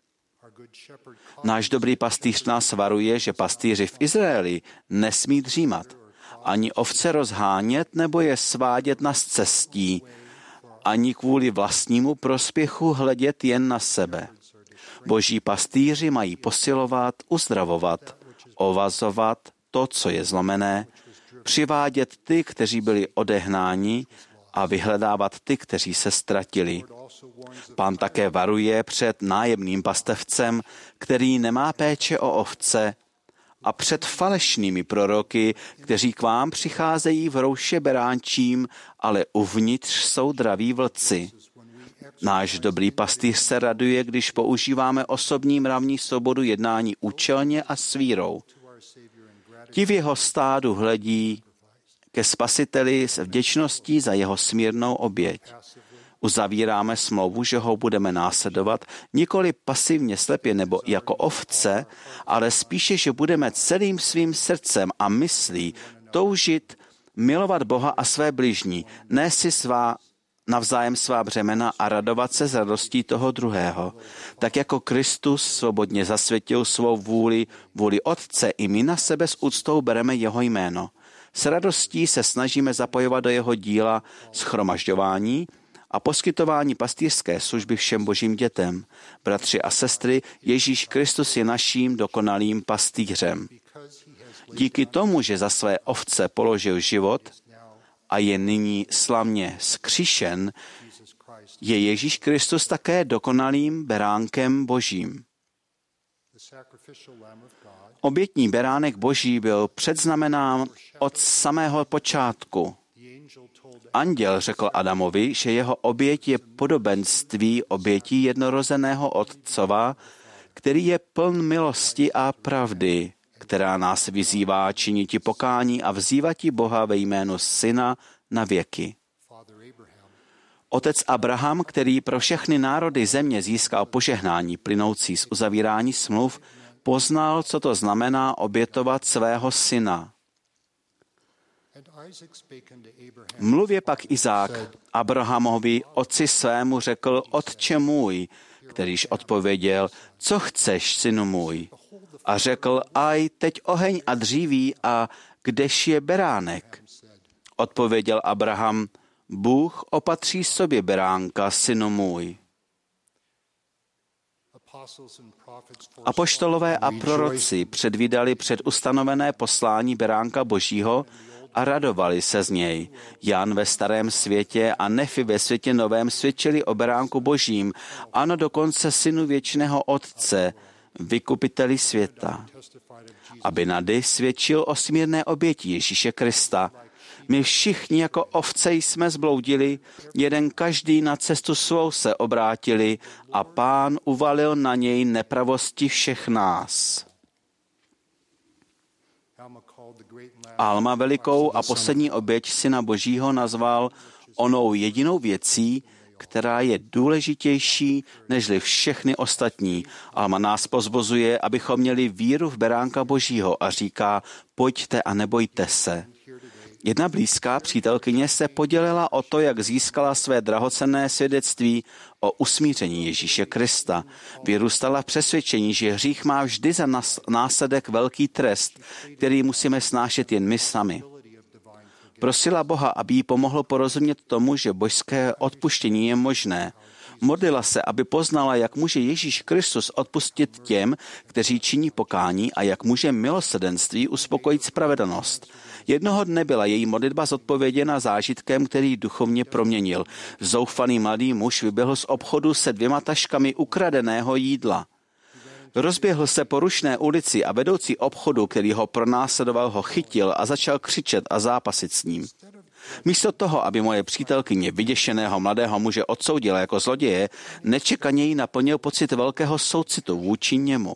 Náš dobrý pastýř nás varuje, že pastýři v Izraeli nesmí dřímat, ani ovce rozhánět nebo je svádět na scestí, ani kvůli vlastnímu prospěchu hledět jen na sebe. Boží pastýři mají posilovat, uzdravovat, ovazovat to, co je zlomené, přivádět ty, kteří byli odehnáni, a vyhledávat ty, kteří se ztratili. Pán také varuje před nájemným pastevcem, který nemá péče o ovce, a před falešnými proroky, kteří k vám přicházejí v rouše beránčím, ale uvnitř jsou draví vlci. Náš dobrý pastýř se raduje, když používáme osobní mravní svobodu jednání účelně a s vírou. Ti v jeho stádu hledí ke Spasiteli s vděčností za jeho smírnou oběť. Uzavíráme smlouvu, že ho budeme následovat nikoli pasivně slepě nebo jako ovce, ale spíše, že budeme celým svým srdcem a myslí toužit milovat Boha a své bližní, ne si svá navzájem svá břemena a radovat se z radostí toho druhého. Tak jako Kristus svobodně zasvětil svou vůli, vůli Otce, i my na sebe s úctou bereme jeho jméno. S radostí se snažíme zapojovat do jeho díla shromažďování a poskytování pastýřské služby všem božím dětem. Bratři a sestry, Ježíš Kristus je naším dokonalým pastýřem. Díky tomu, že za své ovce položil život a je nyní slavně zkříšen, je Ježíš Kristus také dokonalým beránkem Božím. Obětní beránek Boží byl předznamenán od samého počátku. Anděl řekl Adamovi, že jeho oběť je podobenství obětí jednorozeného Otcova, který je pln milosti a pravdy, která nás vyzývá činiti pokání a vzývati Boha ve jménu Syna na věky. Otec Abraham, který pro všechny národy země získal požehnání plynoucí z uzavírání smluv, poznal, co to znamená obětovat svého syna. Mluvě pak Izák Abrahamovi otci svému řekl: Otče můj, kterýž odpověděl: Co chceš, synu můj? A řekl: Aj, teď oheň a dříví, a kdež je beránek? Odpověděl Abraham: Bůh opatří sobě beránka, synu můj. Apoštolové a proroci předvídali předustanovené poslání beránka Božího a radovali se z něj. Jan ve starém světě a Nefi ve světě novém svědčili o beránku Božím, ano, dokonce synu věčného Otce, vykupiteli světa. Abinadi svědčil o smírné oběti Ježíše Krista. My všichni jako ovce jsme zbloudili, jeden každý na cestu svou se obrátili a Pán uvalil na něj nepravosti všech nás. Alma velikou a poslední oběť Syna Božího nazval onou jedinou věcí, která je důležitější nežli všechny ostatní. Alma nás pozbuzuje, abychom měli víru v beránka Božího a říká: pojďte a nebojte se. Jedna blízká přítelkyně se podělila o to, jak získala své drahocenné svědectví o usmíření Ježíše Krista. Vyrůstala v přesvědčení, že hřích má vždy za následek velký trest, který musíme snášet jen my sami. Prosila Boha, aby jí pomohl porozumět tomu, že božské odpuštění je možné. Modlila se, aby poznala, jak může Ježíš Kristus odpustit těm, kteří činí pokání, a jak může milosrdenství uspokojit spravedlnost. Jednoho dne byla její modlitba zodpověděna zážitkem, který duchovně proměnil. Zoufalý mladý muž vyběhl z obchodu se dvěma taškami ukradeného jídla. Rozběhl se po rušné ulici a vedoucí obchodu, který ho pronásledoval, ho chytil a začal křičet a zápasit s ním. Místo toho, aby moje přítelkyně vyděšeného mladého muže odsoudila jako zloděje, nečekaně jí naplnil pocit velkého soucitu vůči němu.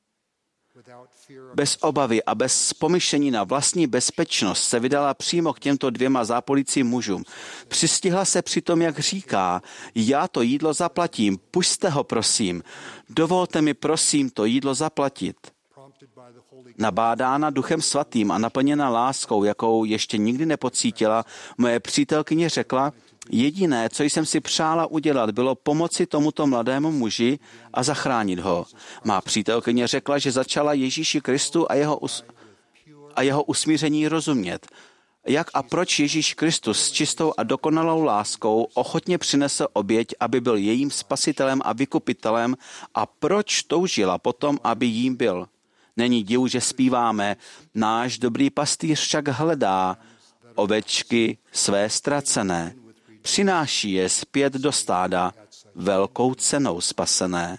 Bez obavy a bez pomyšlení na vlastní bezpečnost se vydala přímo k těmto dvěma zápolicím mužům. Přistihla se přitom, jak říká: já to jídlo zaplatím, pusťte ho, prosím. Dovolte mi, prosím, to jídlo zaplatit. Nabádána Duchem Svatým a naplněna láskou, jakou ještě nikdy nepocítila, moje přítelkyně řekla: jediné, co jsem si přála udělat, bylo pomoci tomuto mladému muži a zachránit ho. Má přítelkyně řekla, že začala Ježíši Kristu a jeho, us- a jeho usmíření rozumět. Jak a proč Ježíš Kristus s čistou a dokonalou láskou ochotně přinesl oběť, aby byl jejím spasitelem a vykupitelem, a proč toužila potom, aby jím byl. Není divu, že zpíváme: náš dobrý pastýř však hledá ovečky své ztracené. Přináší je zpět do stáda, velkou cenou spasené.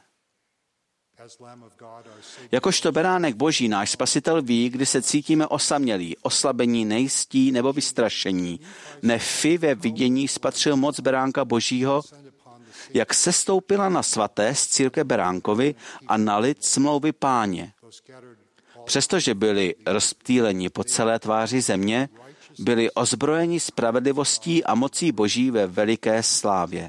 Jakožto beránek Boží náš Spasitel ví, kdy se cítíme osamělí, oslabení, nejistí nebo vystrašení. Nefi ve vidění spatřil moc beránka Božího, jak sestoupila na svaté z církve beránkovi a na lid smlouvy Páně. Přestože byli rozptýleni po celé tváři země, byli ozbrojeni spravedlivostí a mocí Boží ve veliké slávě.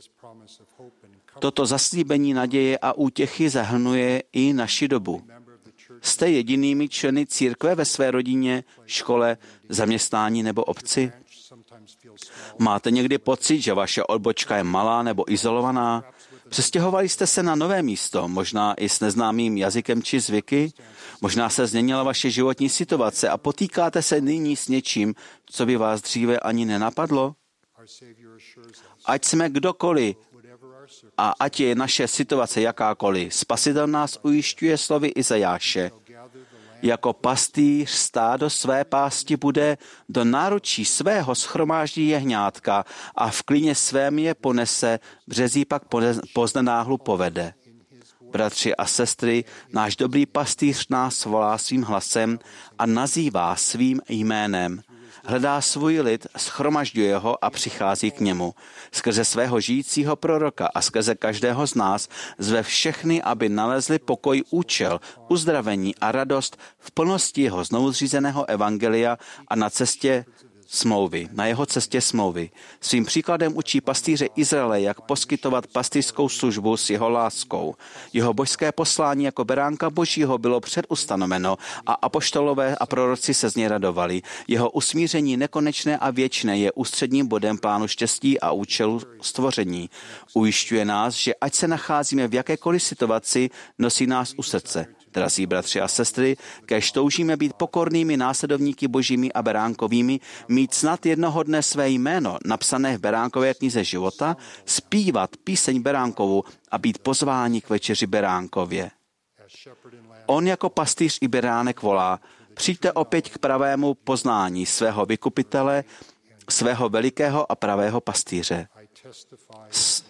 Toto zaslíbení naděje a útěchy zahrnuje i naši dobu. Jste jedinými členy církve ve své rodině, škole, zaměstnání nebo obci? Máte někdy pocit, že vaše odbočka je malá nebo izolovaná? Přestěhovali jste se na nové místo, možná i s neznámým jazykem či zvyky? Možná se změnila vaše životní situace a potýkáte se nyní s něčím, co by vás dříve ani nenapadlo? Ať jsme kdokoliv a ať je naše situace jakákoliv, Spasitel nás ujišťuje slovy Izajáše. Jako pastýř stádo své pásti bude, do náručí svého shromáždí jehňátka a v klíně svém je ponese, březí pak poznenáhlu povede. Bratři a sestry, náš dobrý pastýř nás volá svým hlasem a nazývá svým jménem. Hledá svůj lid, shromažďuje ho a přichází k němu. Skrze svého žijícího proroka a skrze každého z nás zve všechny, aby nalezli pokoj, účel, uzdravení a radost v plnosti jeho znovuzřízeného evangelia a na cestě smlouvy, na jeho cestě smlouvy. Svým příkladem učí pastýře Izraele, jak poskytovat pastýřskou službu s jeho láskou. Jeho božské poslání jako beránka božího bylo předustanoveno a apoštolové a proroci se z něj radovali. Jeho usmíření nekonečné a věčné je ústředním bodem plánu štěstí a účelu stvoření. Ujišťuje nás, že ať se nacházíme v jakékoliv situaci, nosí nás u srdce. Drazí bratři a sestry, kéž toužíme být pokornými následovníky božími a beránkovými, mít snad jednoho dne své jméno napsané v beránkové knize života, zpívat píseň beránkovu a být pozváni k večeři beránkově. On jako pastýř i beránek volá, přijďte opět k pravému poznání svého vykupitele, svého velikého a pravého pastýře. S...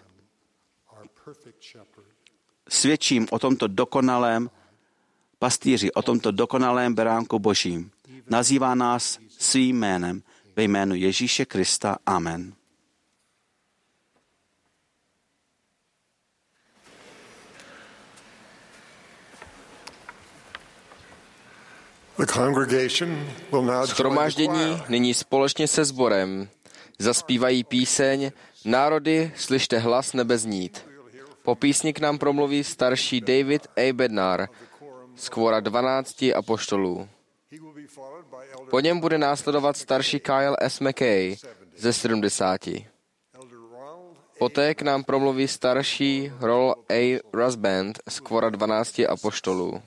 Svědčím o tomto dokonalém pastýři, o tomto dokonalém beránku božím. Nazývá nás svým jménem, ve jménu Ježíše Krista. Amen. Shromáždění nyní společně se sborem zaspívají píseň Národy, slyšte hlas nebe znít. Po písni k nám promluví starší David A. Bednar z kvora dvanácti apoštolů. Po něm bude následovat starší Kyle S. McKay ze sedmdesáti. Poté k nám promluví starší Roll A. Rusband z kvora dvanácti apoštolů.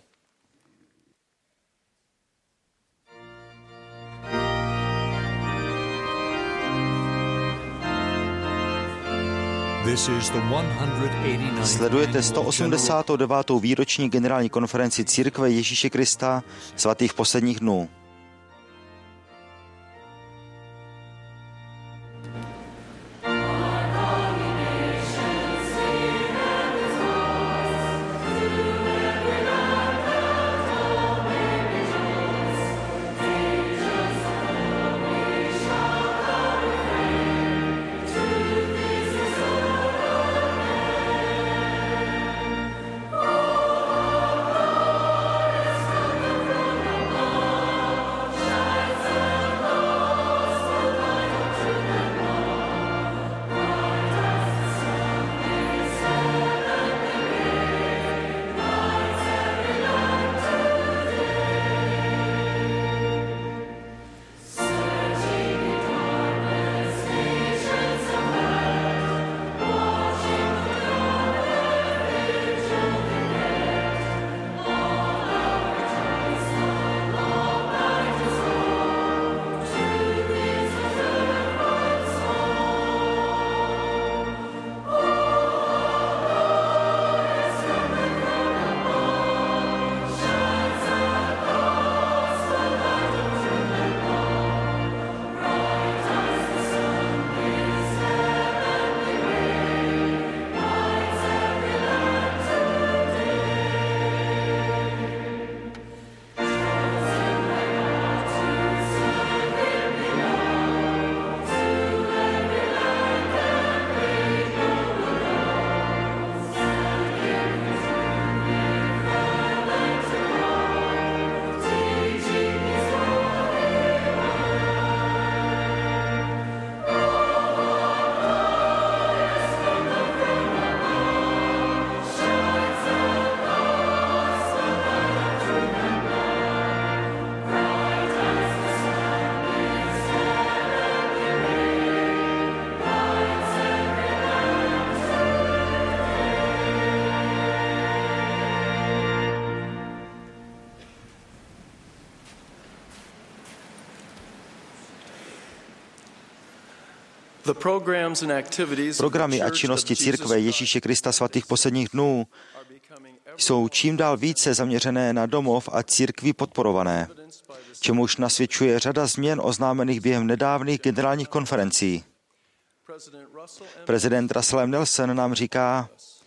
Sledujete sto osmdesátou devátou výroční generální konferenci Církve Ježíše Krista svatých posledních dnů. Programy a činnosti Církve Ježíše Krista svatých posledních dnů jsou čím dál více zaměřené na domov a církví podporované, čemuž nasvědčuje řada změn oznámených během nedávných generálních konferencí. Prezident Russell M. Nelson nám říká,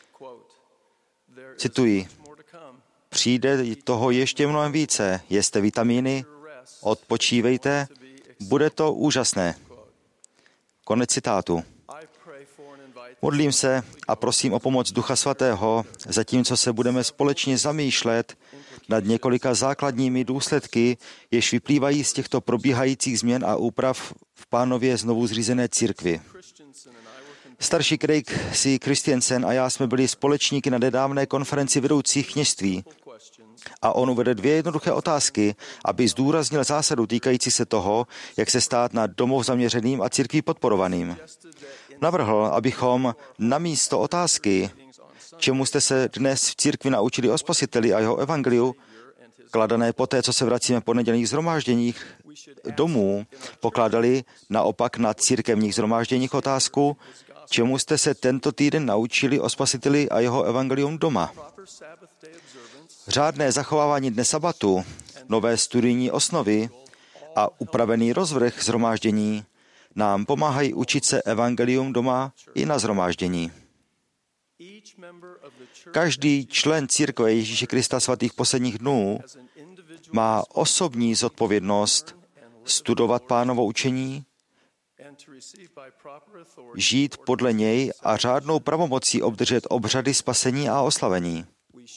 cituji, přijde toho ještě mnohem více, jeste vitamíny, odpočívejte, bude to úžasné. Konec citátu. Modlím se a prosím o pomoc Ducha Svatého, zatímco se budeme společně zamýšlet nad několika základními důsledky, jež vyplývají z těchto probíhajících změn a úprav v Pánově znovu zřízené církvi. Starší Craig C. Christensen a já jsme byli společníky na nedávné konferenci vedoucích kněžství. A on uvede dvě jednoduché otázky, aby zdůraznil zásadu týkající se toho, jak se stát na domov zaměřeným a církví podporovaným. Navrhl, abychom na místo otázky, čemu jste se dnes v církvi naučili o Spasiteli a jeho evangeliu, kladané poté, co se vracíme po nedělních shromážděních domů, pokládali naopak na církevních shromážděních otázku, čemu jste se tento týden naučili o Spasiteli a jeho evangelium doma. Řádné zachovávání dne sabatu, nové studijní osnovy a upravený rozvrh shromáždění nám pomáhají učit se evangelium doma i na shromáždění. Každý člen církve Ježíše Krista svatých posledních dnů má osobní zodpovědnost studovat Pánovo učení, žít podle něj a řádnou pravomocí obdržet obřady spasení a oslavení.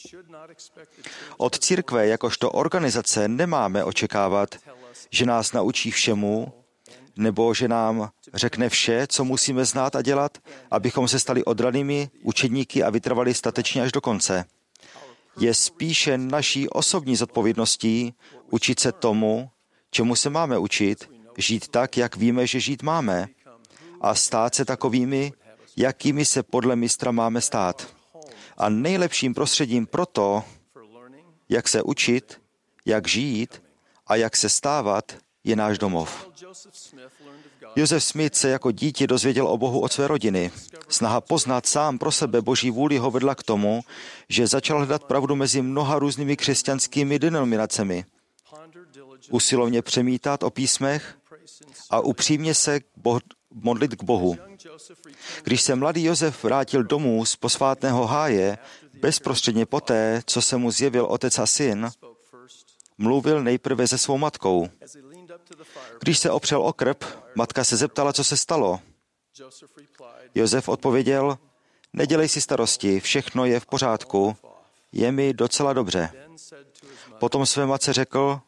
Od církve jakožto organizace nemáme očekávat, že nás naučí všemu, nebo že nám řekne vše, co musíme znát a dělat, abychom se stali oddanými učedníky a vytrvali statečně až do konce. Je spíše naší osobní zodpovědností učit se tomu, čemu se máme učit, žít tak, jak víme, že žít máme, a stát se takovými, jakými se podle mistra máme stát. A nejlepším prostředím pro to, jak se učit, jak žít a jak se stávat, je náš domov. Joseph Smith se jako dítě dozvěděl o Bohu od své rodiny. Snaha poznat sám pro sebe Boží vůli ho vedla k tomu, že začal hledat pravdu mezi mnoha různými křesťanskými denominacemi. Usilovně přemítat o písmech a upřímně se modlit k Bohu. Když se mladý Josef vrátil domů z posvátného háje, bezprostředně poté, co se mu zjevil otec a syn, mluvil nejprve se svou matkou. Když se opřel o krb, matka se zeptala, co se stalo. Josef odpověděl, nedělej si starosti, všechno je v pořádku, je mi docela dobře. Potom své matce řekl,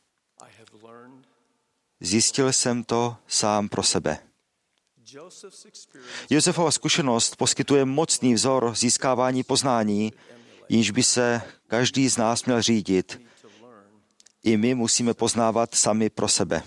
zjistil jsem to sám pro sebe. Josefova zkušenost poskytuje mocný vzor získávání poznání, jíž by se každý z nás měl řídit. I my musíme poznávat sami pro sebe.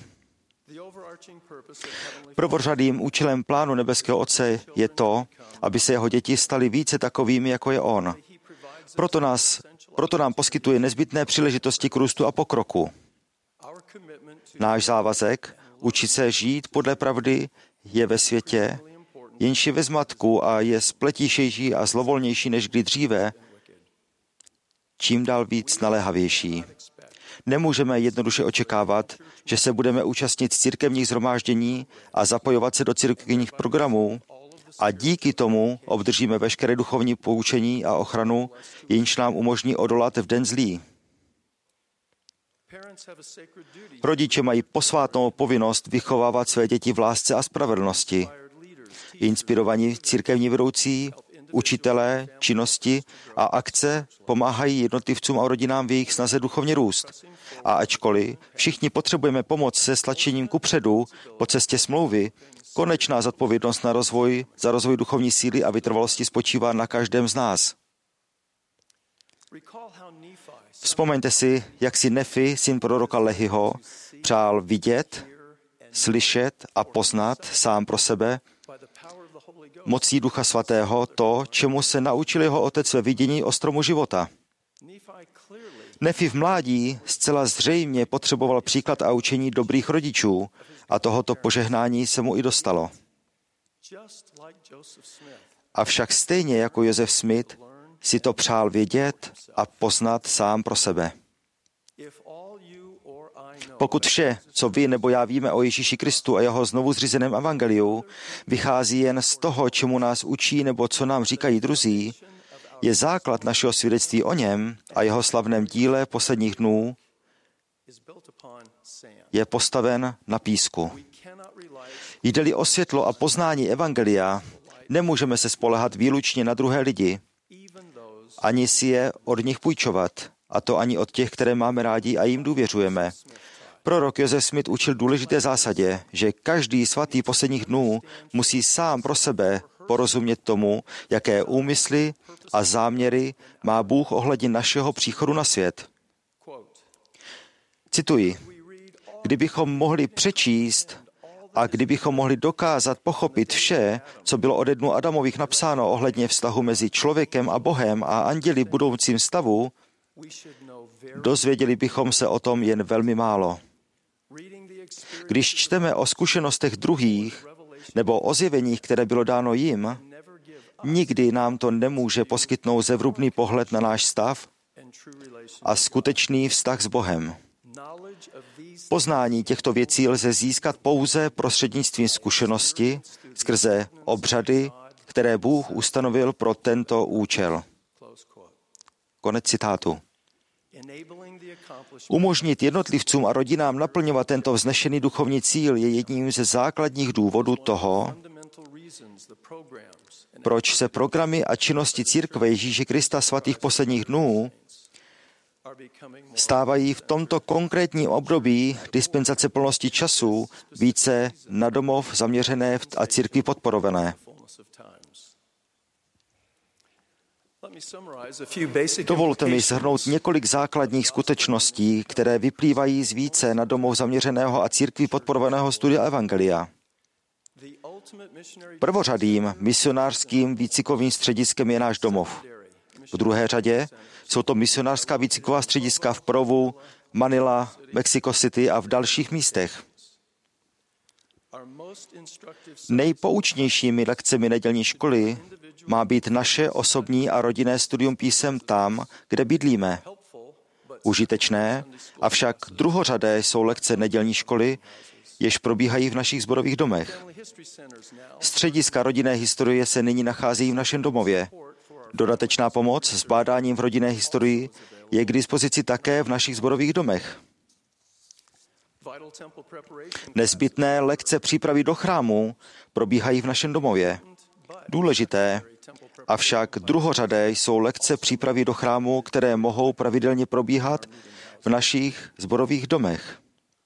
Prvořadým účelem plánu nebeského Otce je to, aby se jeho děti staly více takovými, jako je on. Proto, nás, proto nám poskytuje nezbytné příležitosti k růstu a pokroku. Náš závazek, učit se žít podle pravdy, je ve světě, jenž je ve zmatku a je spletíšejší a zlovolnější než kdy dříve, čím dál víc naléhavější. Nemůžeme jednoduše očekávat, že se budeme účastnit církevních shromáždění a zapojovat se do církevních programů a díky tomu obdržíme veškeré duchovní poučení a ochranu, jenž nám umožní odolat v den zlý. Rodiče mají posvátnou povinnost vychovávat své děti v lásce a spravedlnosti. Inspirovaní církevní vedoucí, učitelé, činnosti a akce pomáhají jednotlivcům a rodinám v jejich snaze duchovně růst. A ačkoliv všichni potřebujeme pomoc se stlačením kupředu po cestě smlouvy, konečná zodpovědnost na rozvoj, za rozvoj duchovní síly a vytrvalosti spočívá na každém z nás. Vzpomeňte si, jak si Nefi, syn proroka Lehiho, přál vidět, slyšet a poznat sám pro sebe mocí Ducha Svatého to, čemu se naučil jeho otec ve vidění o stromu života. Nefi v mládí zcela zřejmě potřeboval příklad a učení dobrých rodičů a tohoto požehnání se mu i dostalo. Avšak stejně jako Joseph Smith si to přál vědět a poznat sám pro sebe. Pokud vše, co vy nebo já víme o Ježíši Kristu a jeho znovu zřízeném evangeliu, vychází jen z toho, čemu nás učí nebo co nám říkají druzí, je základ našeho svědectví o něm a jeho slavném díle posledních dnů, je postaven na písku. Jde-li o světlo a poznání evangelia, nemůžeme se spoléhat výlučně na druhé lidi, ani si je od nich půjčovat, a to ani od těch, které máme rádi a jim důvěřujeme. Prorok Joseph Smith učil důležité zásadě, že každý svatý posledních dnů musí sám pro sebe porozumět tomu, jaké úmysly a záměry má Bůh ohledně našeho příchodu na svět. Cituji, kdybychom mohli přečíst a kdybychom mohli dokázat pochopit vše, co bylo ode dnů Adamových napsáno ohledně vztahu mezi člověkem a Bohem a anděli v budoucím stavu, dozvěděli bychom se o tom jen velmi málo. Když čteme o zkušenostech druhých nebo o zjeveních, které bylo dáno jim, nikdy nám to nemůže poskytnout zevrubný pohled na náš stav a skutečný vztah s Bohem. Poznání těchto věcí lze získat pouze prostřednictvím zkušenosti skrze obřady, které Bůh ustanovil pro tento účel. Konec citátu. Umožnit jednotlivcům a rodinám naplňovat tento vznešený duchovní cíl je jedním ze základních důvodů toho, proč se programy a činnosti církve Ježíše Krista svatých posledních dnů stávají v tomto konkrétním období dispenzace plnosti času více na domov zaměřené a církvi podporované. Dovolte mi shrnout několik základních skutečností, které vyplývají z více na domov zaměřeného a církvi podporovaného studia evangelia. Prvořadým misionářským výcvikovým střediskem je náš domov. V druhé řadě jsou to misionářská výcviková střediska v Provu, Manila, Mexico City a v dalších místech. Nejpoučnějšími lekcemi nedělní školy má být naše osobní a rodinné studium písem tam, kde bydlíme. Užitečné, avšak druhořadé jsou lekce nedělní školy, jež probíhají v našich sborových domech. Střediska rodinné historie se nyní nachází v našem domově. Dodatečná pomoc s bádáním v rodinné historii je k dispozici také v našich sborových domech. Nezbytné lekce přípravy do chrámu probíhají v našem domově. Důležité, avšak druhořadé jsou lekce přípravy do chrámu, které mohou pravidelně probíhat v našich sborových domech.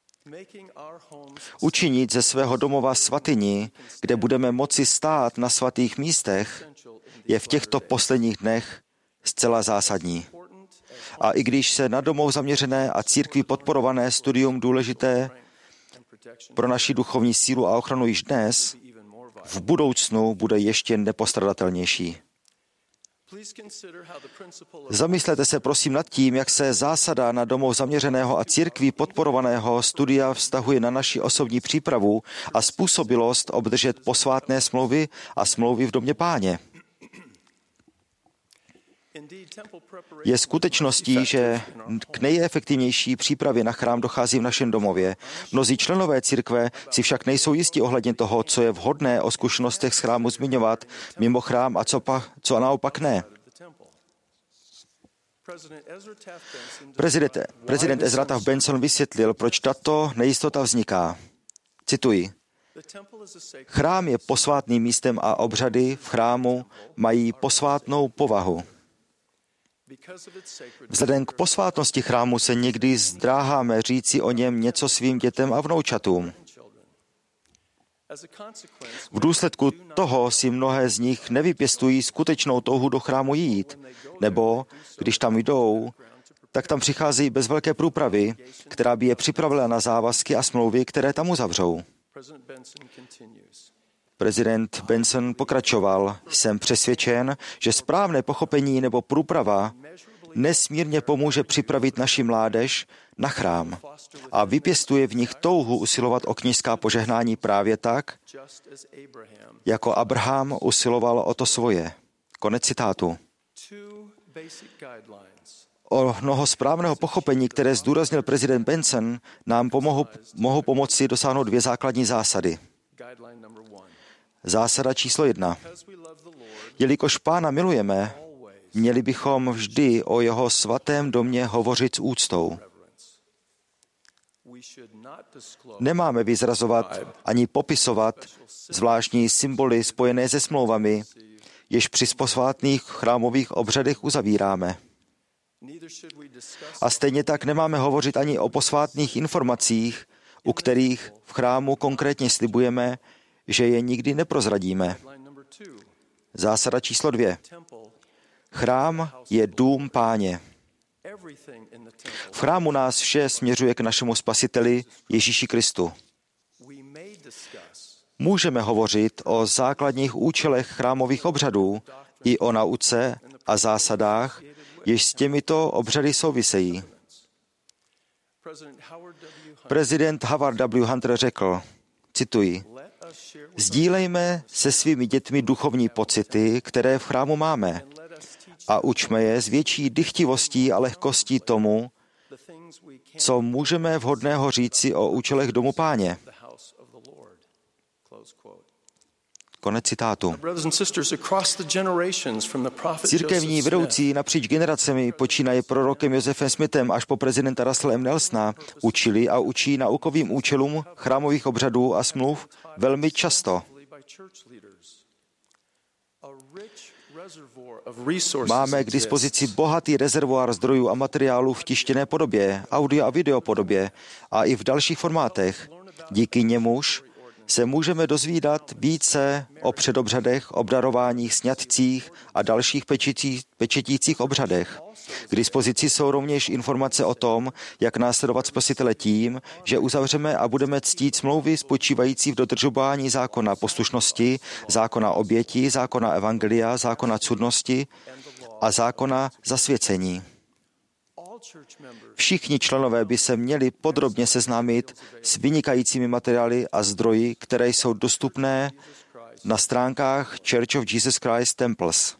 Učinit ze svého domova svatyni, kde budeme moci stát na svatých místech, je v těchto posledních dnech zcela zásadní. A i když se na domov zaměřené a církvi podporované studium důležité pro naši duchovní sílu a ochranu již dnes, v budoucnu bude ještě nepostradatelnější. Zamyslete se prosím nad tím, jak se zásada na domov zaměřeného a církví podporovaného studia vztahuje na naši osobní přípravu a způsobilost obdržet posvátné smlouvy a smlouvy v domě Páně. Je skutečností, že k nejefektivnější přípravě na chrám dochází v našem domově. Mnozí členové církve si však nejsou jistí ohledně toho, co je vhodné o zkušenostech z chrámu zmiňovat mimo chrám a co, pa, co naopak ne. Prezident, prezident Ezra Taft Benson vysvětlil, proč tato nejistota vzniká. Cituji. Chrám je posvátným místem a obřady v chrámu mají posvátnou povahu. Vzhledem k posvátnosti chrámu se někdy zdráháme říci o něm něco svým dětem a vnoučatům. V důsledku toho si mnohé z nich nevypěstují skutečnou touhu do chrámu jít, nebo, když tam jdou, tak tam přicházejí bez velké průpravy, která by je připravila na závazky a smlouvy, které tam uzavřou. Prezident Benson pokračoval, jsem přesvědčen, že správné pochopení nebo průprava nesmírně pomůže připravit naši mládež na chrám a vypěstuje v nich touhu usilovat o kněžská požehnání právě tak, jako Abraham usiloval o to svoje. Konec citátu. O mnoho správného pochopení, které zdůraznil prezident Benson, nám pomohou, mohou pomoci dosáhnout dvě základní zásady. Zásada číslo jedna. Jelikož Pána milujeme, měli bychom vždy o jeho svatém domě hovořit s úctou. Nemáme vyzrazovat ani popisovat zvláštní symboly spojené se smlouvami, jež při posvátných chrámových obřadech uzavíráme. A stejně tak nemáme hovořit ani o posvátných informacích, u kterých v chrámu konkrétně slibujeme, že je nikdy neprozradíme. Zásada číslo dvě. Chrám je dům Páně. V chrámu nás vše směřuje k našemu Spasiteli Ježíši Kristu. Můžeme hovořit o základních účelech chrámových obřadů i o nauce a zásadách, jež s těmito obřady souvisejí. Prezident Howard W. Hunter řekl, cituji, sdílejme se svými dětmi duchovní pocity, které v chrámu máme, a učme je s větší dychtivostí a lehkostí tomu, co můžeme vhodného říci o účelech domu Páně. Konec citátu. Církevní vedoucí napříč generacemi, počínaje prorokem Josephem Smithem až po prezidenta Russella M. Nelsona, učili a učí naukovým účelům chrámových obřadů a smluv velmi často. Máme k dispozici bohatý rezervoár zdrojů a materiálů v tištěné podobě, audio a video podobě a i v dalších formátech. Díky němuž se můžeme dozvídat více o předobřadech, obdarováních, sňatcích a dalších pečetí, pečetících obřadech. K dispozici jsou rovněž informace o tom, jak následovat Spasitele tím, že uzavřeme a budeme ctít smlouvy spočívající v dodržování zákona poslušnosti, zákona oběti, zákona evangelia, zákona cudnosti a zákona zasvěcení. Všichni členové by se měli podrobně seznámit s vynikajícími materiály a zdroji, které jsou dostupné na stránkách Church of Jesus Christ Temples.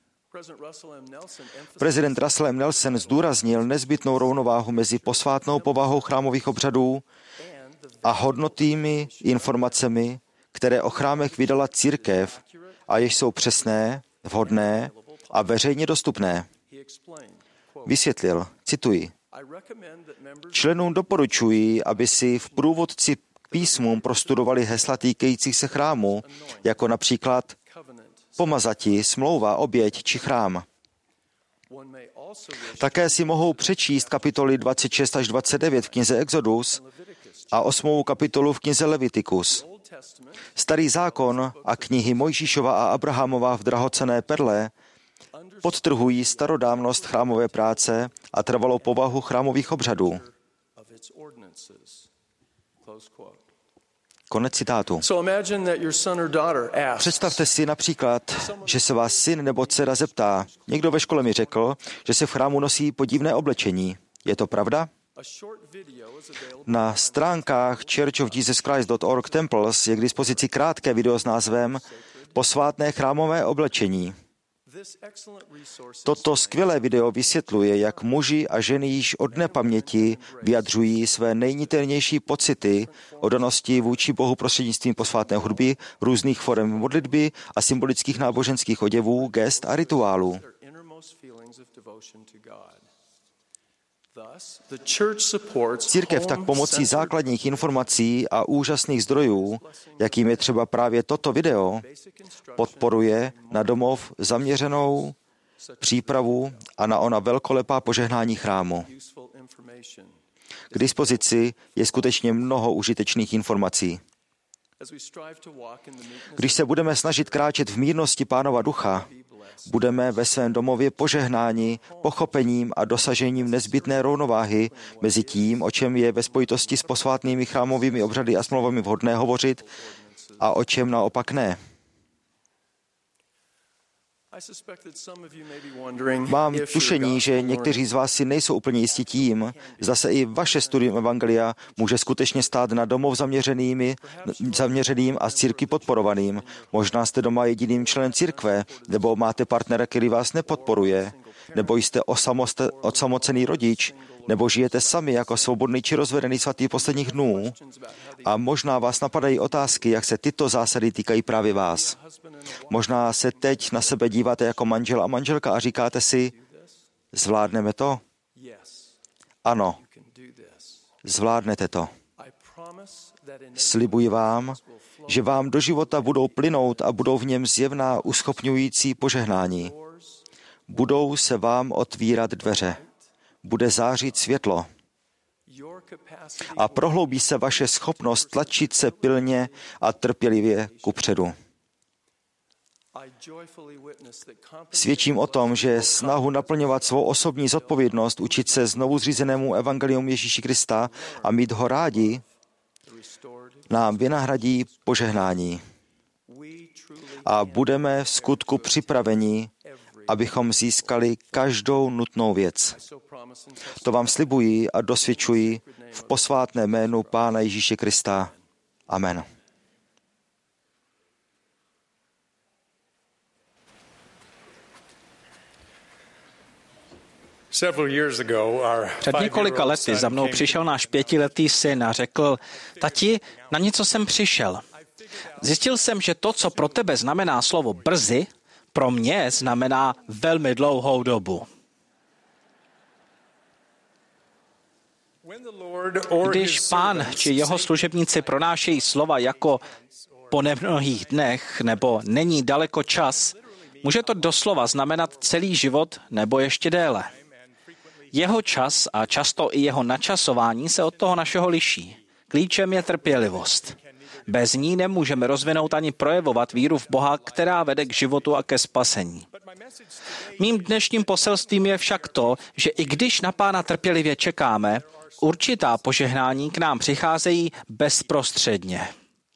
Prezident Russell M. Nelson zdůraznil nezbytnou rovnováhu mezi posvátnou povahou chrámových obřadů a hodnotnými informacemi, které o chrámech vydala církev a jež jsou přesné, vhodné a veřejně dostupné. Vysvětlil, cituji, členům doporučuji, aby si v průvodci k písmům prostudovali hesla týkajících se chrámu, jako například pomazati, smlouva, oběť či chrám. Také si mohou přečíst kapitoly dvacet šest až dvacet devět v knize Exodus a osmou kapitolu v knize Leviticus. Starý zákon a knihy Mojžíšova a Abrahamova v drahocenné perle podtrhují starodávnost chrámové práce a trvalou povahu chrámových obřadů. Konec citátu. Představte si například, že se vás syn nebo dcera zeptá. Někdo ve škole mi řekl, že se v chrámu nosí podivné oblečení. Je to pravda? Na stránkách church of jesus christ dot org Temples je k dispozici krátké video s názvem Posvátné chrámové oblečení. Toto skvělé video vysvětluje, jak muži a ženy již od nepaměti vyjadřují své nejniternější pocity oddanosti vůči Bohu prostřednictvím posvátné hudby, různých forem modlitby a symbolických náboženských oděvů, gest a rituálů. Církev tak pomocí základních informací a úžasných zdrojů, jakým je třeba právě toto video, podporuje na domov zaměřenou přípravu a na ona velkolepá požehnání chrámu. K dispozici je skutečně mnoho užitečných informací. Když se budeme snažit kráčet v mírnosti Pánova ducha, budeme ve svém domově požehnáni pochopením a dosažením nezbytné rovnováhy mezi tím, o čem je ve spojitosti s posvátnými chrámovými obřady a smlouvami vhodné hovořit a o čem naopak ne. Mám tušení, že někteří z vás si nejsou úplně jistí tím, zda se i vaše studium evangelia může skutečně stát na domov zaměřenými, zaměřeným a církvi podporovaným. Možná jste doma jediným členem církve, nebo máte partnera, který vás nepodporuje, nebo jste osamoste, osamocený rodič, nebo žijete sami jako svobodný či rozvedený svatý posledních dnů a možná vás napadají otázky, jak se tyto zásady týkají právě vás. Možná se teď na sebe díváte jako manžel a manželka a říkáte si, zvládneme to? Ano, zvládnete to. Slibuji vám, že vám do života budou plynout a budou v něm zjevná uschopňující požehnání. Budou se vám otvírat dveře. Bude zářit světlo. A prohloubí se vaše schopnost tlačit se pilně a trpělivě kupředu. Svědčím o tom, že snahu naplňovat svou osobní zodpovědnost, učit se znovu zřízenému evangelium Ježíši Krista a mít ho rádi, nám vynahradí požehnání. A budeme v skutku připraveni, abychom získali každou nutnou věc. To vám slibuji a dosvědčuji v posvátné jménu Pána Ježíše Krista. Amen. Před několika lety za mnou přišel náš pětiletý syn a řekl, tati, na něco jsem přišel. Zjistil jsem, že to, co pro tebe znamená slovo brzy, pro mě znamená velmi dlouhou dobu. Když Pán či jeho služebníci pronášejí slova jako po nemnohých dnech nebo není daleko čas, může to doslova znamenat celý život nebo ještě déle. Jeho čas a často i jeho načasování se od toho našeho liší. Klíčem je trpělivost. Bez ní nemůžeme rozvinout ani projevovat víru v Boha, která vede k životu a ke spasení. Mým dnešním poselstvím je však to, že i když na Pána trpělivě čekáme, určitá požehnání k nám přicházejí bezprostředně.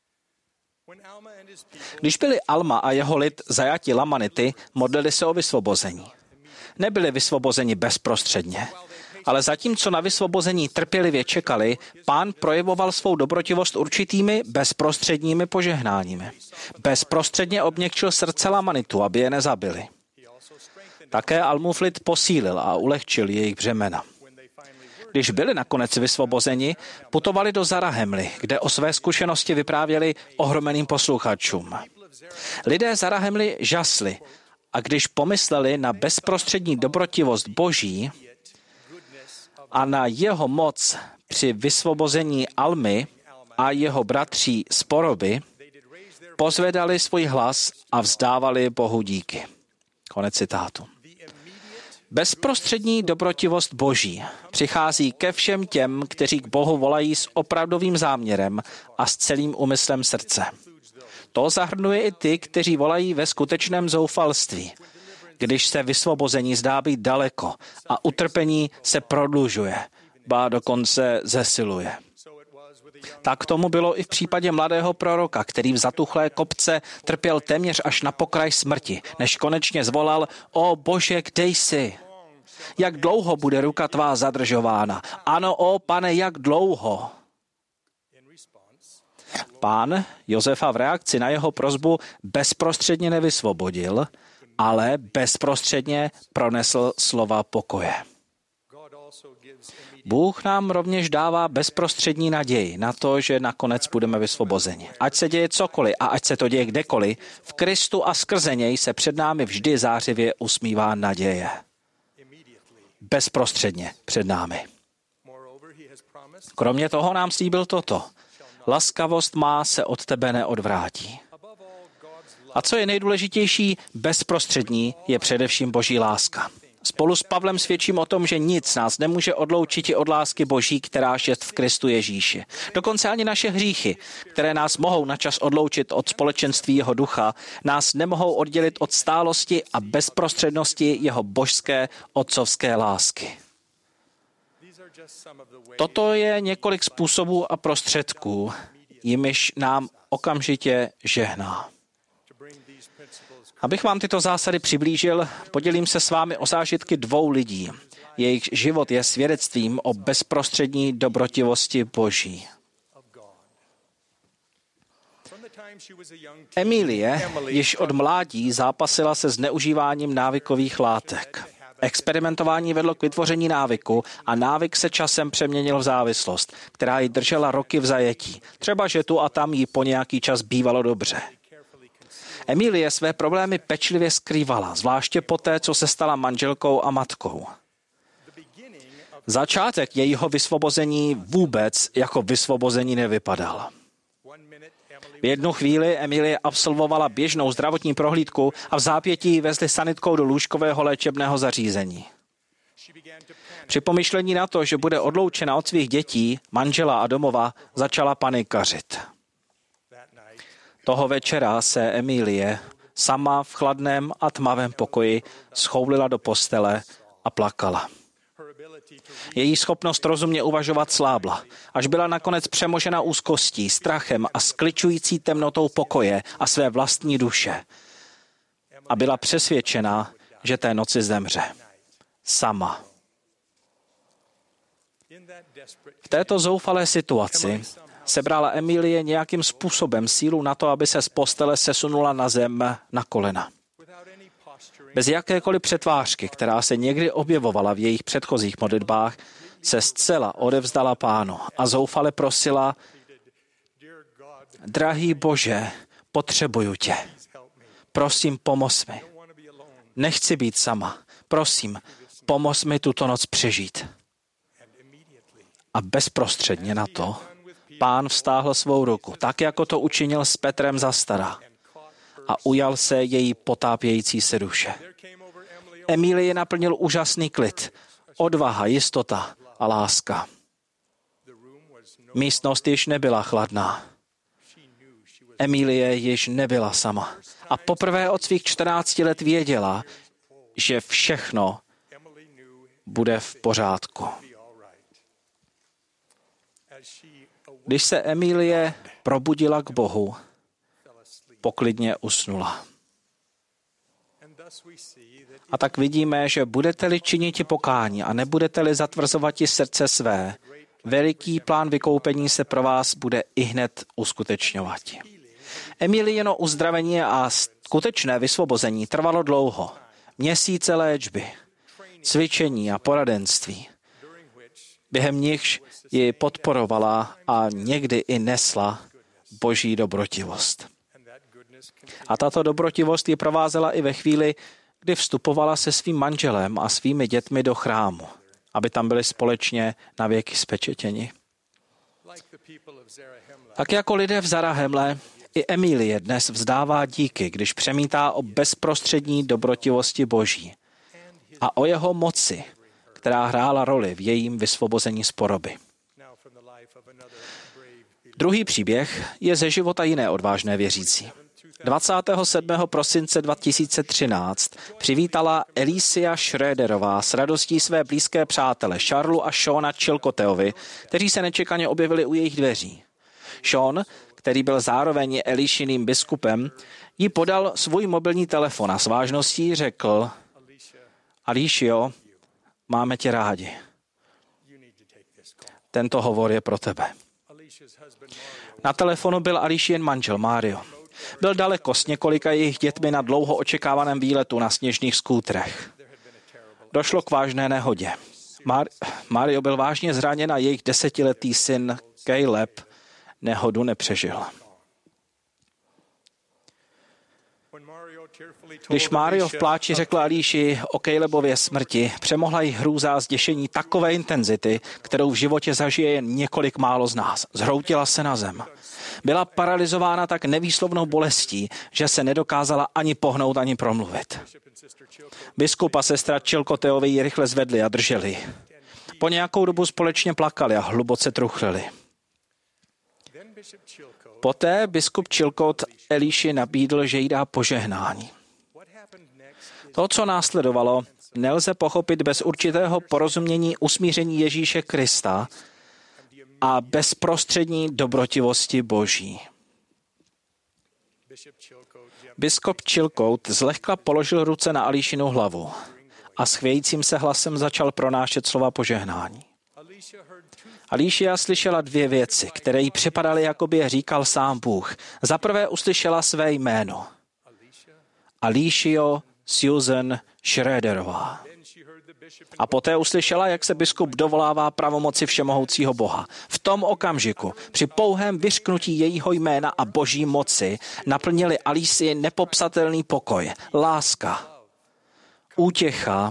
Když byli Alma a jeho lid zajati Lamanity, modlili se o vysvobození. Nebyli vysvobozeni bezprostředně. Ale zatímco na vysvobození trpělivě čekali, Pán projevoval svou dobrotivost určitými bezprostředními požehnáními. Bezprostředně obměkčil srdce Lamanitu, aby je nezabili. Také Almův lid posílil a ulehčil jejich břemena. Když byli nakonec vysvobozeni, putovali do Zarahemly, kde o své zkušenosti vyprávěli ohromeným posluchačům. Lidé Zarahemly žasli a když pomysleli na bezprostřední dobrotivost Boží a na jeho moc při vysvobození Almy a jeho bratří z Poroby, pozvedali svůj hlas a vzdávali Bohu díky. Konec citátu. Bezprostřední dobrotivost Boží přichází ke všem těm, kteří k Bohu volají s opravdovým záměrem a s celým úmyslem srdce. To zahrnuje i ty, kteří volají ve skutečném zoufalství, když se vysvobození zdá být daleko a utrpení se prodlužuje, ba dokonce zesiluje. Tak tomu bylo i v případě mladého proroka, který v zatuchlé kopce trpěl téměř až na pokraj smrti, než konečně zvolal: O Bože, kde jsi? Jak dlouho bude ruka tvá zadržována? Ano, o Pane, jak dlouho? Pán Josefa v reakci na jeho prosbu bezprostředně nevysvobodil, ale bezprostředně pronesl slova pokoje. Bůh nám rovněž dává bezprostřední naději na to, že nakonec budeme vysvobozeni. Ať se děje cokoliv a ať se to děje kdekoliv, v Kristu a skrze něj se před námi vždy zářivě usmívá naděje. Bezprostředně před námi. Kromě toho nám slíbil toto. Laskavost má se od tebe neodvrátí. A co je nejdůležitější, bezprostřední je především Boží láska. Spolu s Pavlem svědčím o tom, že nic nás nemůže odloučit od lásky Boží, kteráž je v Kristu Ježíši. Dokonce ani naše hříchy, které nás mohou načas odloučit od společenství jeho ducha, nás nemohou oddělit od stálosti a bezprostřednosti jeho božské otcovské lásky. Toto je několik způsobů a prostředků, jimiž nám okamžitě žehná. Abych vám tyto zásady přiblížil, podělím se s vámi o zážitky dvou lidí. Jejich život je svědectvím o bezprostřední dobrotivosti Boží. Emilie již od mládí zápasila se zneužíváním návykových látek. Experimentování vedlo k vytvoření návyku a návyk se časem přeměnil v závislost, která ji držela roky v zajetí. Třeba, že tu a tam jí po nějaký čas bývalo dobře. Emilie své problémy pečlivě skrývala, zvláště poté, co se stala manželkou a matkou. Začátek jejího vysvobození vůbec jako vysvobození nevypadal. V jednu chvíli Emilie absolvovala běžnou zdravotní prohlídku a v zápětí ji vezli sanitkou do lůžkového léčebného zařízení. Při pomyšlení na to, že bude odloučena od svých dětí, manžela a domova, začala panikařit. Toho večera se Emilie sama v chladném a tmavém pokoji schoulila do postele a plakala. Její schopnost rozumně uvažovat slábla, až byla nakonec přemožena úzkostí, strachem a skličující temnotou pokoje a své vlastní duše. A byla přesvědčena, že té noci zemře. Sama. V této zoufalé situaci sebrala Emilie nějakým způsobem sílu na to, aby se z postele sesunula na zem na kolena. Bez jakékoliv přetvářky, která se někdy objevovala v jejich předchozích modlitbách, se zcela odevzdala Pánu a zoufale prosila: Drahý Bože, potřebuju tě. Prosím, pomoz mi. Nechci být sama. Prosím, pomoz mi tuto noc přežít. A bezprostředně na to Pán vztáhl svou ruku, tak jako to učinil s Petrem zastara, a ujal se její potápějící se duše. Emilie naplnil úžasný klid, odvaha, jistota a láska. Místnost již nebyla chladná. Emilie již nebyla sama. A poprvé od svých čtrnácti let věděla, že všechno bude v pořádku. Když se Emilie probudila k Bohu, poklidně usnula. A tak vidíme, že budete-li činiti pokání a nebudete-li zatvrzovati srdce své, veliký plán vykoupení se pro vás bude ihned uskutečňovat. Emiliino uzdravení a skutečné vysvobození trvalo dlouho. Měsíce léčby, cvičení a poradenství, během nichž ji podporovala a někdy i nesla Boží dobrotivost. A tato dobrotivost ji provázela i ve chvíli, kdy vstupovala se svým manželem a svými dětmi do chrámu, aby tam byli společně na věky spečetěni. Tak jako lidé v Zarahemle, i Emilie dnes vzdává díky, když přemítá o bezprostřední dobrotivosti Boží a o jeho moci, která hrála roli v jejím vysvobození z poroby. Druhý příběh je ze života jiné odvážné věřící. dvacátého sedmého prosince dva tisíce třináct přivítala Alicia Schröderová s radostí své blízké přátele Charlu a Seana Chilcoteovi, kteří se nečekaně objevili u jejich dveří. Sean, který byl zároveň Aliciiným biskupem, jí podal svůj mobilní telefon a s vážností řekl: Alicio, máme tě rádi. Tento hovor je pro tebe. Na telefonu byl Alicien manžel Mario. Byl daleko s několika jejich dětmi na dlouho očekávaném výletu na sněžných skútrech. Došlo k vážné nehodě. Mar- Mario byl vážně zraněn a jejich desetiletý syn Caleb nehodu nepřežil. Když Mario v pláči řekl Alíši o Calebově smrti, přemohla jí hrůza a zděšení takové intenzity, kterou v životě zažije jen několik málo z nás. Zhroutila se na zem. Byla paralyzována tak nevýslovnou bolestí, že se nedokázala ani pohnout, ani promluvit. Biskup a sestra Chilcoteovi ji rychle zvedli a drželi. Po nějakou dobu společně plakali a hluboce truchlili. Poté biskup Chilcote Alici nabídl, že jí dá požehnání. To, co následovalo, nelze pochopit bez určitého porozumění usmíření Ježíše Krista a bezprostřední dobrotivosti Boží. Biskop Chilcote zlehka položil ruce na Alíšinu hlavu a s chvějícím se hlasem začal pronášet slova požehnání. Alíšia slyšela dvě věci, které jí připadaly, jako by je říkal sám Bůh. Za prvé uslyšela své jméno. Alíšio Susan Schroederová. A poté uslyšela, jak se biskup dovolává pravomoci všemohoucího Boha. V tom okamžiku, při pouhém vyřknutí jejího jména a boží moci, naplnili Alísii nepopsatelný pokoj, láska, útěcha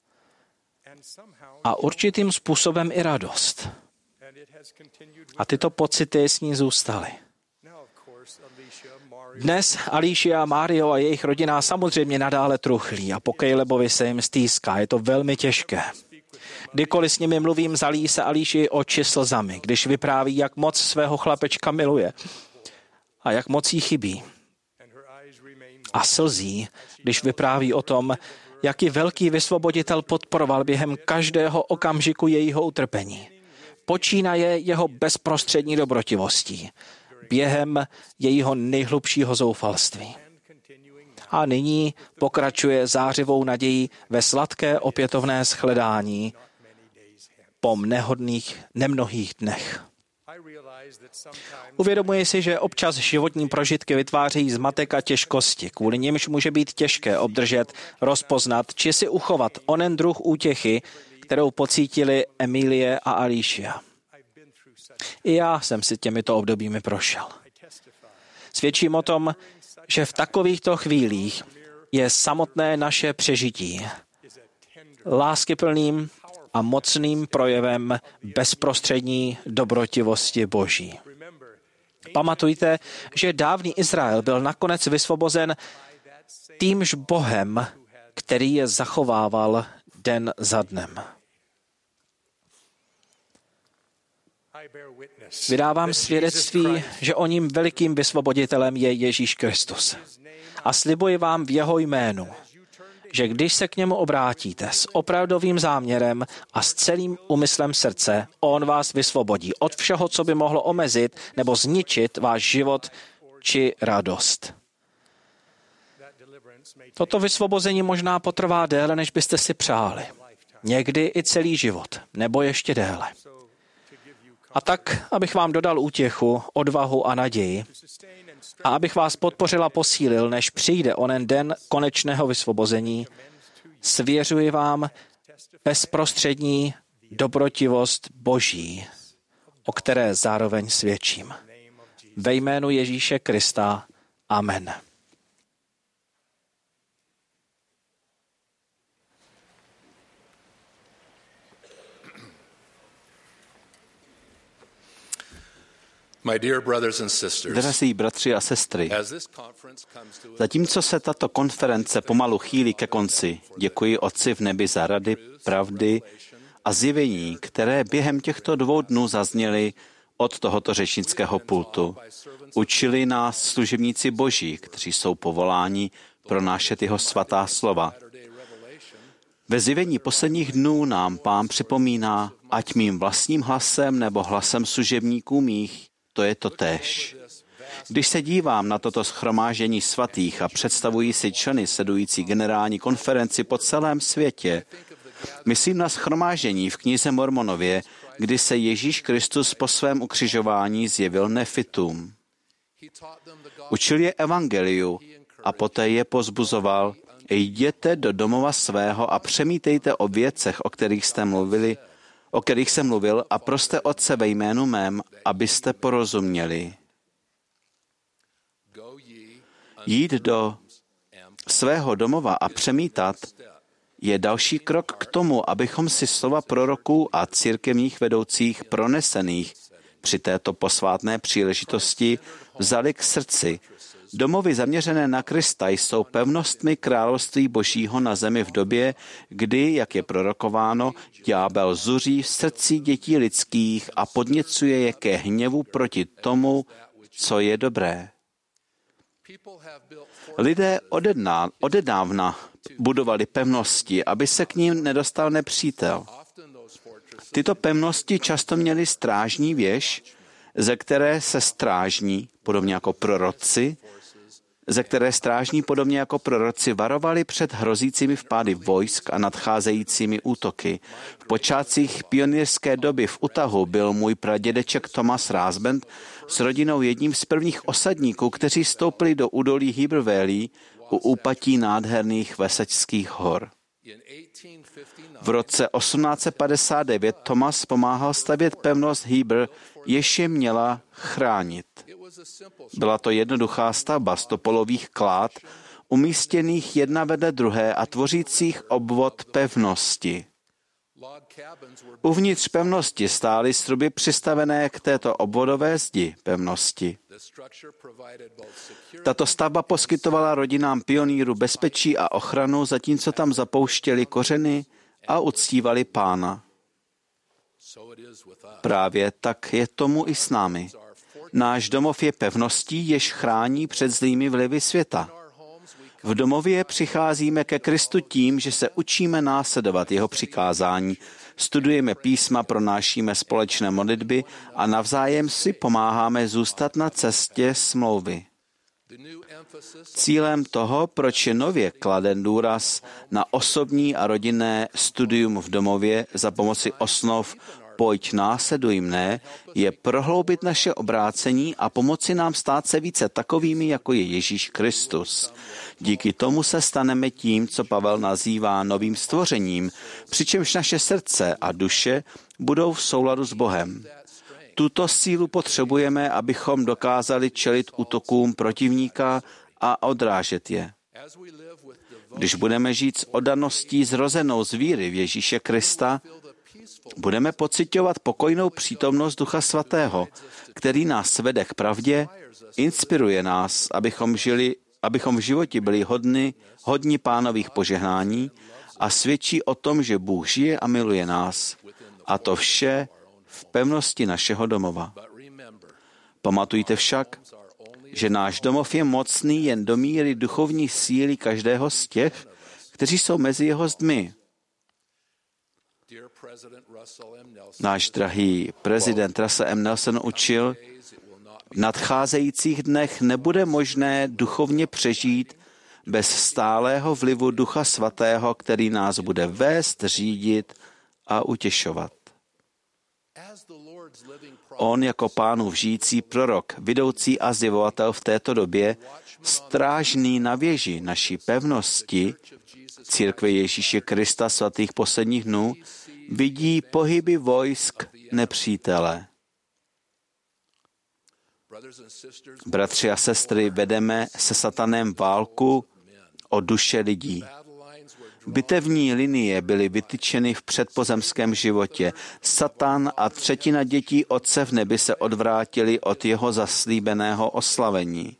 a určitým způsobem i radost. A tyto pocity s ní zůstaly. Dnes Alíšia, Mário a jejich rodina samozřejmě nadále truchlí a po Calebovi se jim stýská. Je to velmi těžké. Kdykoliv s nimi mluvím, zalíjí se Alíši oči slzami, když vypráví, jak moc svého chlapečka miluje a jak moc jí chybí. A slzí, když vypráví o tom, jaký velký vysvoboditel podporoval během každého okamžiku jejího utrpení. Počínaje jeho bezprostřední dobrotivostí, během jejího nejhlubšího zoufalství. A nyní pokračuje zářivou nadějí ve sladké opětovné shledání po nehodných, nemnohých dnech. Uvědomuji si, že občas životní prožitky vytvářejí zmatek a těžkosti, kvůli nimž může být těžké obdržet, rozpoznat či si uchovat onen druh útěchy, kterou pocítili Emilie a Alíšia. I já jsem si těmito obdobími prošel. Svědčím o tom, že v takovýchto chvílích je samotné naše přežití láskyplným a mocným projevem bezprostřední dobrotivosti Boží. Pamatujte, že dávný Izrael byl nakonec vysvobozen týmž Bohem, který je zachovával den za dnem. Vydávám svědectví, že oním velikým vysvoboditelem je Ježíš Kristus. A slibuji vám v jeho jménu, že když se k němu obrátíte s opravdovým záměrem a s celým úmyslem srdce, on vás vysvobodí od všeho, co by mohlo omezit nebo zničit váš život či radost. Toto vysvobození možná potrvá déle, než byste si přáli. Někdy i celý život, nebo ještě déle. A tak, abych vám dodal útěchu, odvahu a naději, a abych vás podpořil a posílil, než přijde onen den konečného vysvobození, svěřuji vám bezprostřední dobrotivost Boží, o které zároveň svědčím. Ve jménu Ježíše Krista. Amen. Drazí bratři a sestry, zatímco se tato konference pomalu chýlí ke konci, děkuji Otci v nebi za rady, pravdy a zjevení, které během těchto dvou dnů zazněly od tohoto řečnického pultu. Učili nás služebníci Boží, kteří jsou povoláni pronášet jeho svatá slova. Ve zjevení posledních dnů nám Pán připomíná, ať mým vlastním hlasem nebo hlasem služebníků mých, to je to též. Když se dívám na toto shromáždění svatých a představují si členy sledující generální konferenci po celém světě, myslím na shromáždění v knize Mormonově, kdy se Ježíš Kristus po svém ukřižování zjevil nefitům. Učil je evangeliu a poté je pozbuzoval: jděte do domova svého a přemítejte o věcech, o kterých jste mluvili, o kterých jsem mluvil, a proste Otce ve jménu mém, abyste porozuměli. Jít do svého domova a přemítat je další krok k tomu, abychom si slova proroků a církevních vedoucích pronesených při této posvátné příležitosti vzali k srdci. Domovy zaměřené na Krista jsou pevnostmi království Božího na zemi v době, kdy, jak je prorokováno, ďábel zuří v srdci dětí lidských a podněcuje je ke hněvu proti tomu, co je dobré. Lidé odedná, odedávna budovali pevnosti, aby se k ním nedostal nepřítel. Tyto pevnosti často měly strážní věž, ze které se strážní, podobně jako proroci, ze které strážní podobně jako proroci varovali před hrozícími vpády vojsk a nadcházejícími útoky. V počátcích pionýrské doby v Utahu byl můj pradědeček Thomas Rasband s rodinou jedním z prvních osadníků, kteří stoupili do údolí Heber Valley u úpatí nádherných Vesačských hor. V roce osmnáct padesát devět Thomas pomáhal stavět pevnost Heber, jež je měla chránit. Byla to jednoduchá stavba z topolových klád, umístěných jedna vedle druhé a tvořících obvod pevnosti. Uvnitř pevnosti stály sruby přistavené k této obvodové zdi pevnosti. Tato stavba poskytovala rodinám pionýrů bezpečí a ochranu, zatímco tam zapouštěli kořeny a uctívali Pána. Právě tak je tomu i s námi. Náš domov je pevností, jež chrání před zlými vlivy světa. V domově přicházíme ke Kristu tím, že se učíme následovat jeho přikázání, studujeme písma, pronášíme společné modlitby a navzájem si pomáháme zůstat na cestě smlouvy. Cílem toho, proč je nově kladen důraz na osobní a rodinné studium v domově za pomoci osnov Pojď následuj mne, je prohloubit naše obrácení a pomoci nám stát se více takovými, jako je Ježíš Kristus. Díky tomu se staneme tím, co Pavel nazývá novým stvořením, přičemž naše srdce a duše budou v souladu s Bohem. Tuto sílu potřebujeme, abychom dokázali čelit útokům protivníka a odrážet je. Když budeme žít s oddaností zrozenou z víry v Ježíše Krista, budeme pociťovat pokojnou přítomnost Ducha Svatého, který nás vede k pravdě, inspiruje nás, abychom žili, abychom v životě byli hodni, hodni Pánových požehnání a svědčí o tom, že Bůh žije a miluje nás. A to vše v pevnosti našeho domova. Pamatujte však, že náš domov je mocný jen do míry duchovní síly každého z těch, kteří jsou mezi jeho zdmi. Náš drahý prezident Russell M. Nelson učil, v nadcházejících dnech nebude možné duchovně přežít bez stálého vlivu Ducha Svatého, který nás bude vést, řídit a utěšovat. On jako Pánův žijící prorok, vidoucí a zjevovatel v této době, strážný na věži naší pevnosti, církve Ježíše Krista svatých posledních dnů, vidí pohyby vojsk nepřítele. Bratři a sestry, vedeme se satanem válku o duše lidí. Bitevní linie byly vytyčeny v předpozemském životě. Satan a třetina dětí Otce v nebi se odvrátili od jeho zaslíbeného oslavení.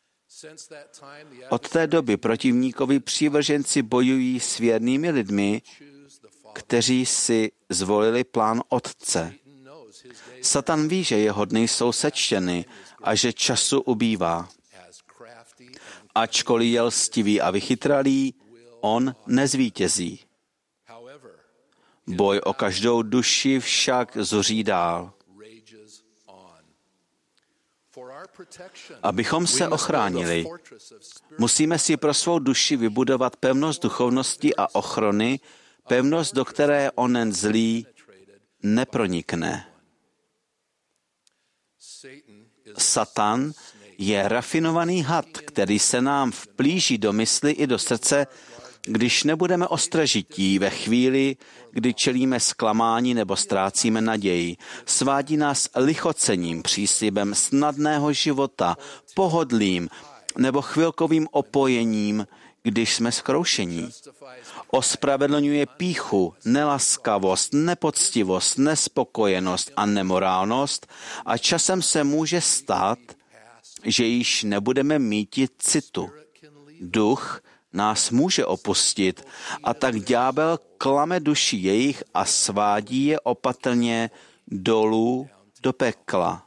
Od té doby protivníkovi přívrženci bojují s věrnými lidmi, kteří si zvolili plán Otce. Satan ví, že jeho dny jsou sečteny a že času ubývá. Ačkoliv je lstivý a vychytralý, on nezvítězí. Boj o každou duši však zuří dál. Abychom se ochránili, musíme si pro svou duši vybudovat pevnost duchovnosti a ochrany, pevnost, do které onen zlý nepronikne. Satan je rafinovaný had, který se nám vplíží do mysli i do srdce, když nebudeme ostražití ve chvíli, kdy čelíme zklamání nebo ztrácíme naději. Svádí nás lichocením, příslibem snadného života, pohodlím nebo chvilkovým opojením, když jsme zkroušení. Ospravedlňuje pýchu, nelaskavost, nepoctivost, nespokojenost a nemorálnost a časem se může stát, že již nebudeme mítit citu. Duch nás může opustit a tak ďábel klame duši jejich a svádí je opatrně dolů do pekla.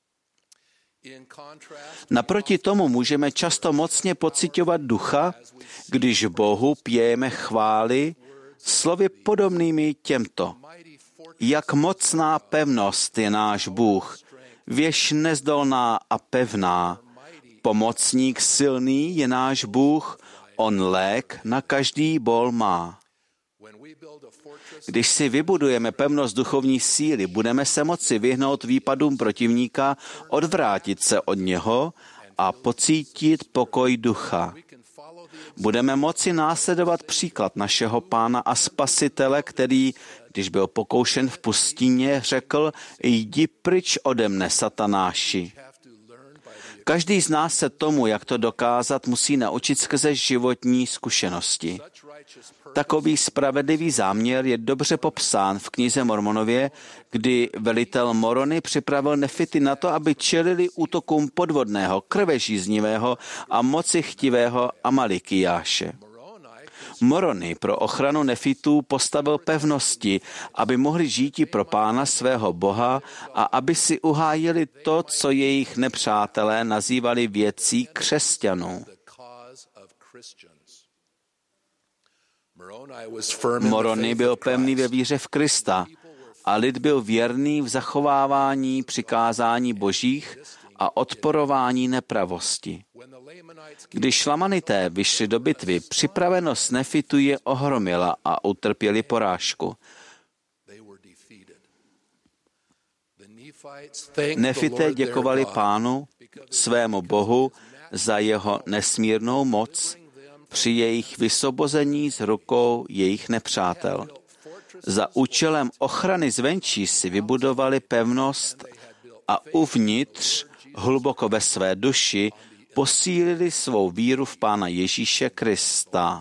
Naproti tomu můžeme často mocně pociťovat ducha, když Bohu pějeme chvály slovy podobnými těmto. Jak mocná pevnost je náš Bůh, věž nezdolná a pevná, pomocník silný je náš Bůh, on lék na každý bol má. Když si vybudujeme pevnost duchovní síly, budeme se moci vyhnout výpadům protivníka, odvrátit se od něho a pocítit pokoj ducha. Budeme moci následovat příklad našeho Pána a Spasitele, který, když byl pokoušen v pustině, řekl: jdi pryč ode mne, satanáši. Každý z nás se tomu, jak to dokázat, musí naučit skrze životní zkušenosti. Takový spravedlivý záměr je dobře popsán v knize Mormonově, kdy velitel Morony připravil nefity na to, aby čelili útokům podvodného, krvežíznivého a mocichtivého Amalikijáše. Morony pro ochranu nefitů postavil pevnosti, aby mohli žíti pro Pána svého Boha a aby si uhájili to, co jejich nepřátelé nazývali věcí křesťanů. Morony byl pevný ve víře v Krista a lid byl věrný v zachovávání přikázání božích a odporování nepravosti. Když Šlamanité vyšli do bitvy, připravenost nefitů je ohromila a utrpěli porážku. Nefité děkovali Pánu, svému Bohu, za jeho nesmírnou moc při jejich vysvobození z rukou jejich nepřátel. Za účelem ochrany zvenčí si vybudovali pevnost a uvnitř, hluboko ve své duši, posílili svou víru v Pána Ježíše Krista.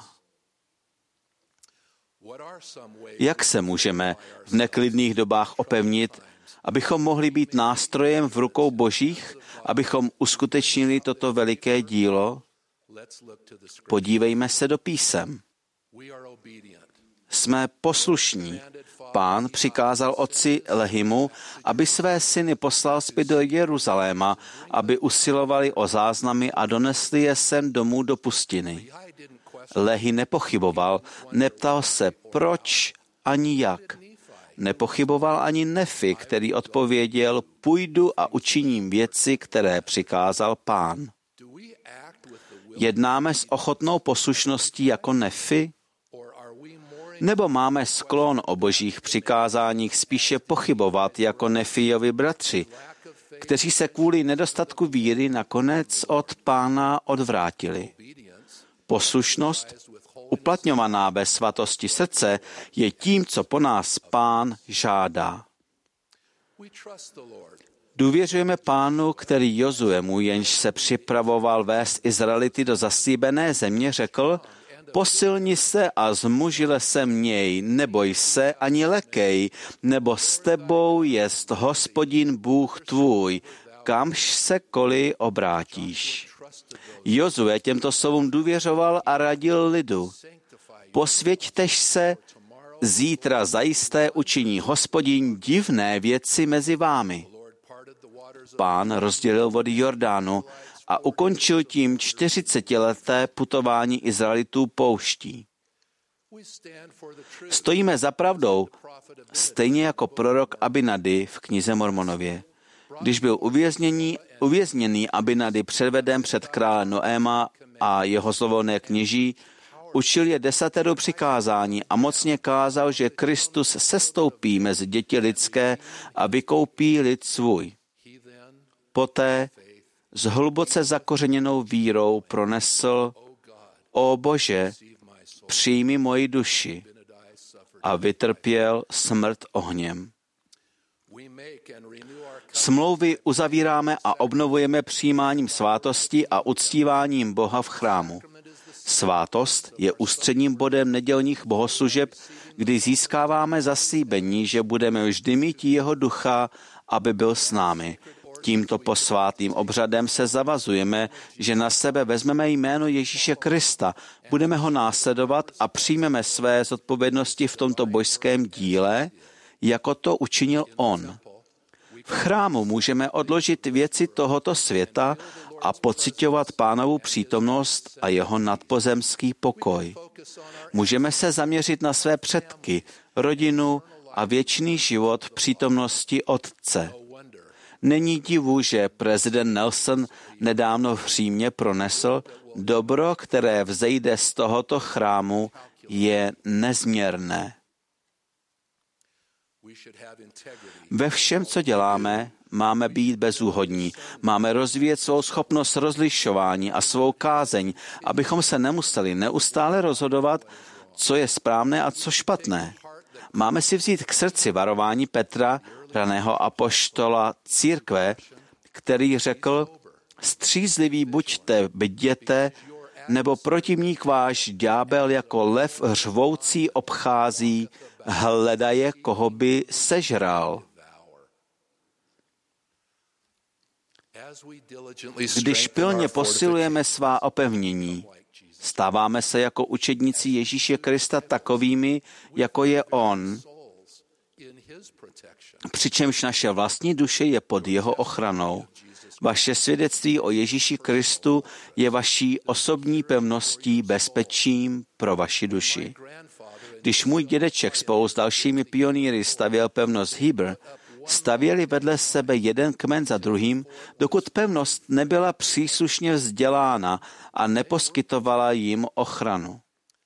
Jak se můžeme v neklidných dobách opevnit, abychom mohli být nástrojem v rukou božích, abychom uskutečnili toto veliké dílo? Podívejme se do písem. Jsme poslušní. Pán přikázal otci Lehimu, aby své syny poslal zpět do Jeruzaléma, aby usilovali o záznamy a donesli je sem domů do pustiny. Lehi nepochyboval, neptal se proč ani jak. Nepochyboval ani Nefi, který odpověděl: půjdu a učiním věci, které přikázal Pán. Jednáme s ochotnou poslušností jako Nefi? Nebo máme sklon o božích přikázáních spíše pochybovat jako Nefijovi bratři, kteří se kvůli nedostatku víry nakonec od Pána odvrátili? Poslušnost, uplatňovaná ve svatosti srdce, je tím, co po nás Pán žádá. Důvěřujeme Pánu, který Jozuemu, jenž se připravoval vést Izraelity do zaslíbené země, řekl: posilni se a zmužile se měj, neboj se ani lekej, nebo s tebou jest Hospodin Bůh tvůj, kamž se koli obrátíš. Jozue těmto slovům důvěřoval a radil lidu: posvěťtež se, zítra zajisté učiní Hospodin divné věci mezi vámi. Pán rozdělil vody Jordánu a ukončil tím čtyřicetileté putování Izraelitů pouští. Stojíme za pravdou, stejně jako prorok Abinadi v knize Mormonově. Když byl uvězněný, uvězněný Abinadi předveden před krále Noéma a jeho zlovolné kněží, učil je desateru přikázání a mocně kázal, že Kristus sestoupí mezi děti lidské a vykoupí lid svůj. Poté s hluboce zakořeněnou vírou pronesl: O Bože, přijmi moji duši, a vytrpěl smrt ohněm. Smlouvy uzavíráme a obnovujeme přijímáním svátosti a uctíváním Boha v chrámu. Svátost je ústředním bodem nedělních bohoslužeb, kdy získáváme zaslíbení, že budeme vždy mít jeho ducha, aby byl s námi. Tímto posvátným obřadem se zavazujeme, že na sebe vezmeme jméno Ježíše Krista, budeme ho následovat a přijmeme své zodpovědnosti v tomto božském díle, jako to učinil on. V chrámu můžeme odložit věci tohoto světa a pociťovat Pánovu přítomnost a jeho nadpozemský pokoj. Můžeme se zaměřit na své předky, rodinu a věčný život v přítomnosti Otce. Není divu, že prezident Nelson nedávno v Římě pronesl, dobro, které vzejde z tohoto chrámu, je nezměrné. Ve všem, co děláme, máme být bezúhodní. Máme rozvíjet svou schopnost rozlišování a svou kázeň, abychom se nemuseli neustále rozhodovat, co je správné a co špatné. Máme si vzít k srdci varování Petra, raného apoštola církve, který řekl, střízliví buďte, bděte, nebo protivník váš ďábel jako lev řvoucí obchází, hledaje, koho by sežral. Když pilně posilujeme svá opevnění, stáváme se jako učedníci Ježíše Krista takovými, jako je on, přičemž naše vlastní duše je pod jeho ochranou. Vaše svědectví o Ježíši Kristu je vaší osobní pevností, bezpečím pro vaši duši. Když můj dědeček spolu s dalšími pionýry stavěl pevnost Heber, stavěli vedle sebe jeden kmen za druhým, dokud pevnost nebyla příslušně vzdělána a neposkytovala jim ochranu.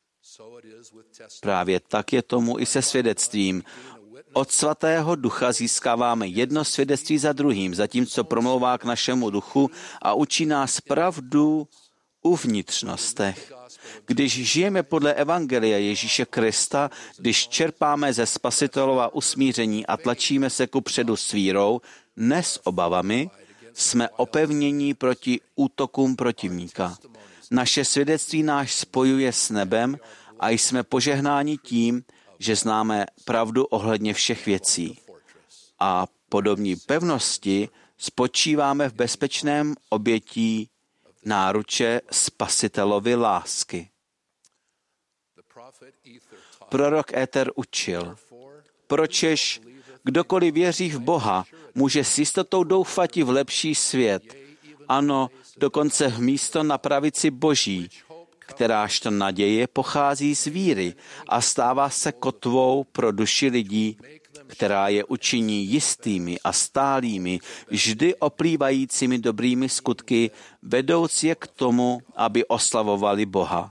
Právě tak je tomu i se svědectvím. Od svatého ducha získáváme jedno svědectví za druhým, zatímco promlouvá k našemu duchu a učí nás pravdu u vnitřnostech. Když žijeme podle evangelia Ježíše Krista, když čerpáme ze spasitelova usmíření a tlačíme se ku předu s vírou, ne s obavami, jsme opevnění proti útokům protivníka. Naše svědectví náš spojuje s nebem a jsme požehnáni tím, že známe pravdu ohledně všech věcí. A podobní pevnosti spočíváme v bezpečném obětí náruče Spasitelovy lásky. Prorok Éter učil, pročež kdokoliv věří v Boha, může s jistotou doufati v lepší svět. Ano, dokonce v místo na pravici Boží, kterážto naděje pochází z víry a stává se kotvou pro duši lidí, která je učiní jistými a stálými, vždy oplývajícími dobrými skutky, vedoucí je k tomu, aby oslavovali Boha.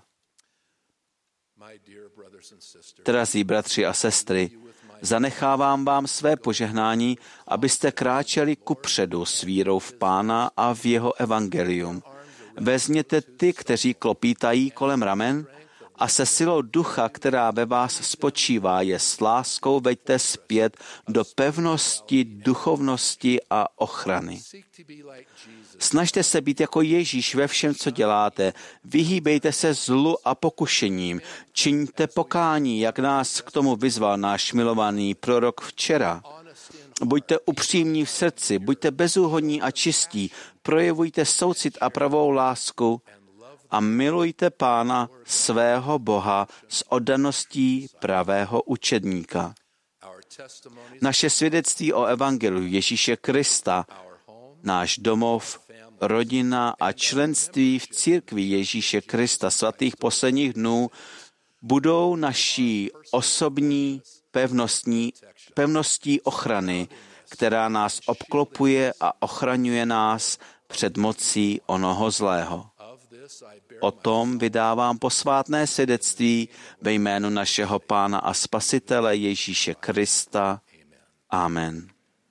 Drazí bratři a sestry, zanechávám vám své požehnání, abyste kráčeli kupředu s vírou v Pána a v jeho evangelium. Vezměte ty, kteří klopítají kolem ramen, a se silou ducha, která ve vás spočívá, je s láskou veďte zpět do pevnosti, duchovnosti a ochrany. Snažte se být jako Ježíš ve všem, co děláte. Vyhýbejte se zlu a pokušením. Čiňte pokání, jak nás k tomu vyzval náš milovaný prorok včera. Buďte upřímní v srdci, buďte bezúhodní a čistí, projevujte soucit a pravou lásku a milujte Pána svého Boha s oddaností pravého učedníka. Naše svědectví o evangeliu Ježíše Krista, náš domov, rodina a členství v církvi Ježíše Krista svatých posledních dnů budou naší osobní pevnostní, pevností ochrany, která nás obklopuje a ochraňuje nás před mocí onoho zlého. O tom vydávám posvátné svědectví ve jménu našeho Pána a Spasitele Ježíše Krista. Amen.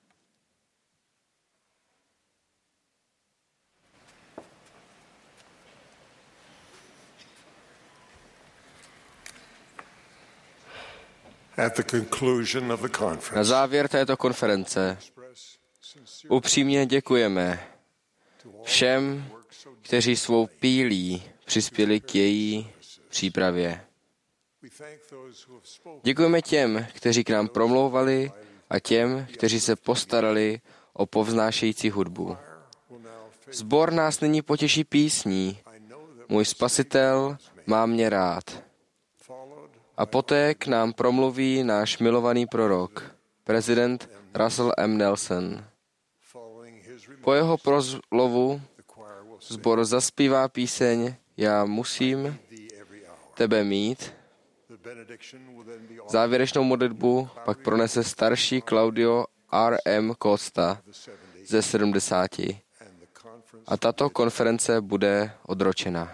Na závěr této konference upřímně děkujeme všem, kteří svou pílí přispěli k její přípravě. Děkujeme těm, kteří k nám promlouvali a těm, kteří se postarali o povznášející hudbu. Sbor nás nyní potěší písní Můj Spasitel má mě rád. A poté k nám promluví náš milovaný prorok, prezident Russell M. Nelson. Po jeho proslovu sbor zaspívá píseň Já musím tebe mít. Závěrečnou modlitbu pak pronese starší Claudio R M. Costa ze sedmdesáti. A tato konference bude odročena.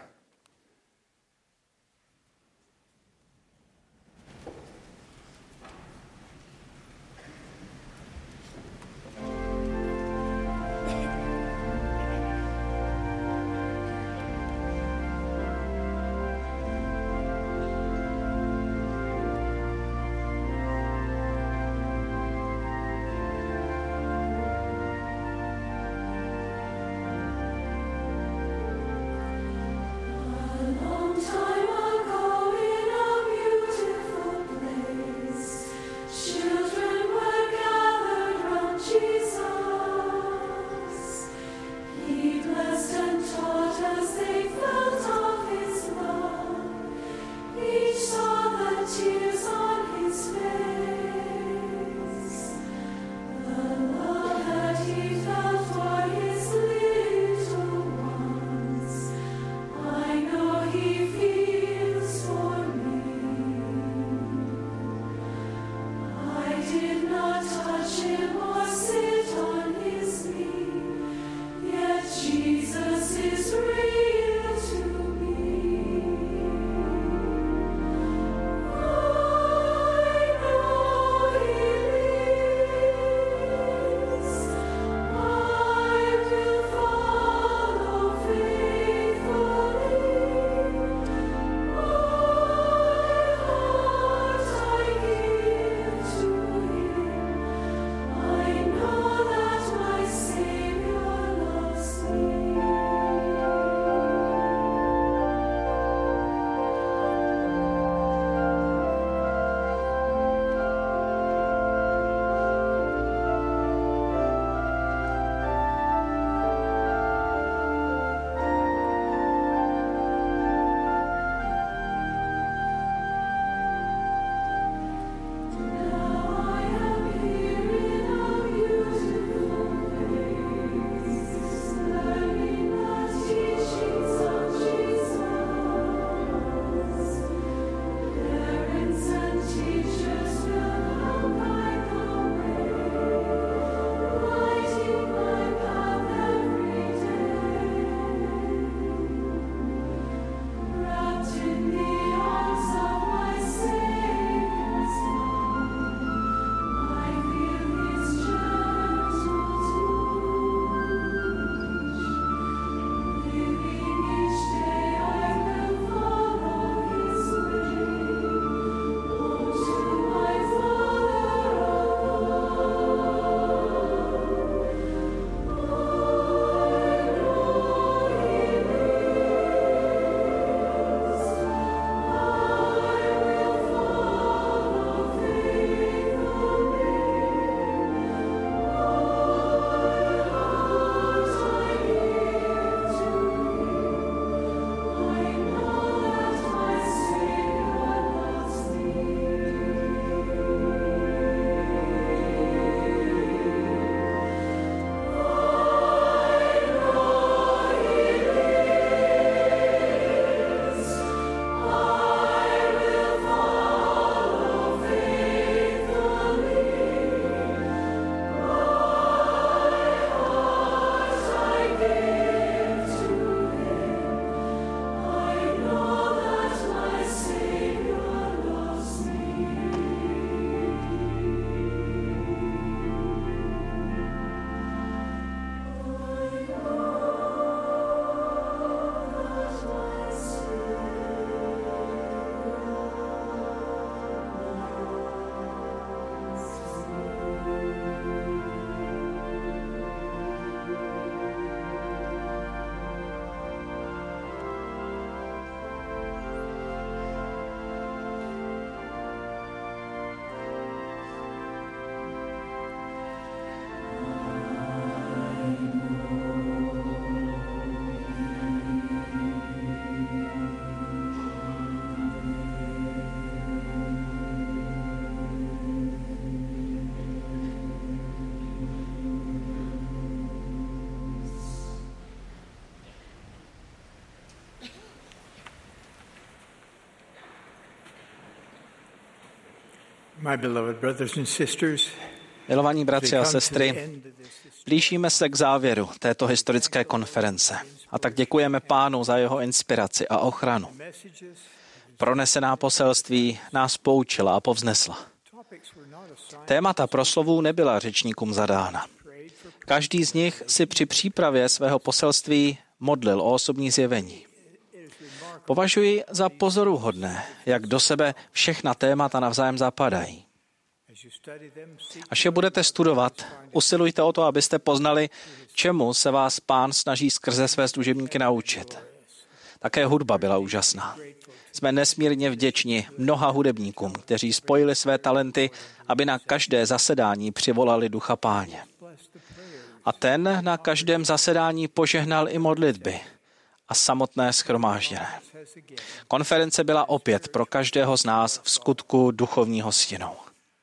My beloved brothers and sisters, Milovaní bratři a sestry, blížíme se k závěru této historické konference. A tak děkujeme Pánu za jeho inspiraci a ochranu. Pronesená poselství nás poučila a povznesla. Témata proslovů nebyla řečníkům zadána. Každý z nich si při přípravě svého poselství modlil o osobní zjevení. Považuji za pozoruhodné, jak do sebe všechna témata navzájem zapadají. Až je budete studovat, usilujte o to, abyste poznali, čemu se vás Pán snaží skrze své služebníky naučit. Také hudba byla úžasná. Jsme nesmírně vděční mnoha hudebníkům, kteří spojili své talenty, aby na každé zasedání přivolali Ducha Páně. A ten na každém zasedání požehnal i modlitby a samotné shromážděné. Konference byla opět pro každého z nás v skutku duchovní hostinou.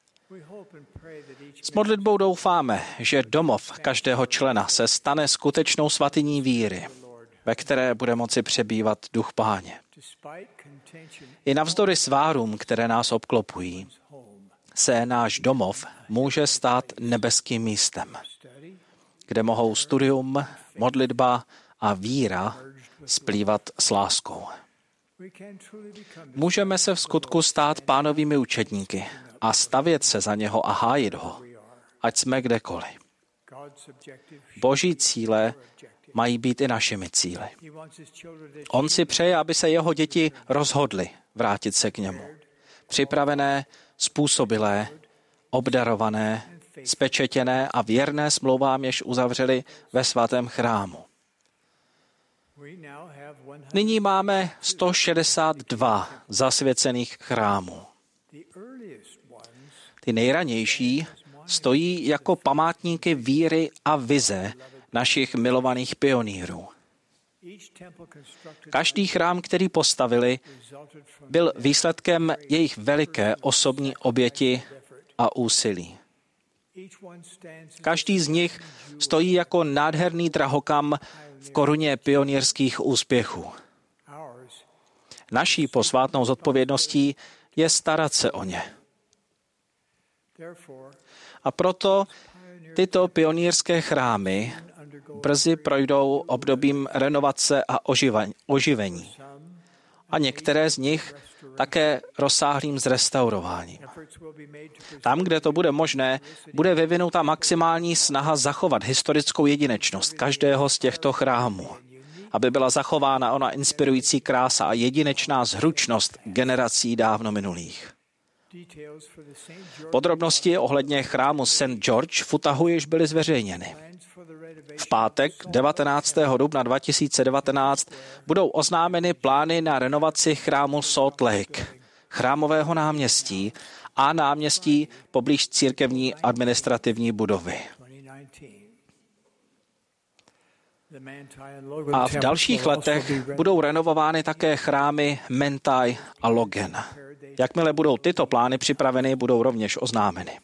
S modlitbou doufáme, že domov každého člena se stane skutečnou svatyní víry, ve které bude moci přebývat Duch Páně. I navzdory svárům, které nás obklopují, se náš domov může stát nebeským místem, kde mohou studium, modlitba a víra splývat s láskou. Můžeme se v skutku stát Pánovými učedníky a stavět se za něho a hájit ho, ať jsme kdekoliv. Boží cíle mají být i našimi cíli. On si přeje, aby se jeho děti rozhodly vrátit se k němu. Připravené, způsobilé, obdarované, spečetěné a věrné smlouvám, jež uzavřeli ve svatém chrámu. Nyní máme sto šedesát dva zasvěcených chrámů. Ty nejranější stojí jako památníky víry a vize našich milovaných pionýrů. Každý chrám, který postavili, byl výsledkem jejich veliké osobní oběti a úsilí. Každý z nich stojí jako nádherný drahokam v koruně pionýrských úspěchů. Naší posvátnou zodpovědností je starat se o ně. A proto tyto pionýrské chrámy brzy projdou obdobím renovace a oživení. A některé z nich také rozsáhlým zrestaurováním. Tam, kde to bude možné, bude vyvinuta maximální snaha zachovat historickou jedinečnost každého z těchto chrámů, aby byla zachována ona inspirující krása a jedinečná zhručnost generací dávno minulých. Podrobnosti ohledně chrámu Saint George v Utahu již byly zveřejněny. V pátek devatenáctého dubna dva tisíce devatenáct budou oznámeny plány na renovaci chrámu Salt Lake, chrámového náměstí a náměstí poblíž církevní administrativní budovy. A v dalších letech budou renovovány také chrámy Manti a Logan. Jakmile budou tyto plány připraveny, budou rovněž oznámeny.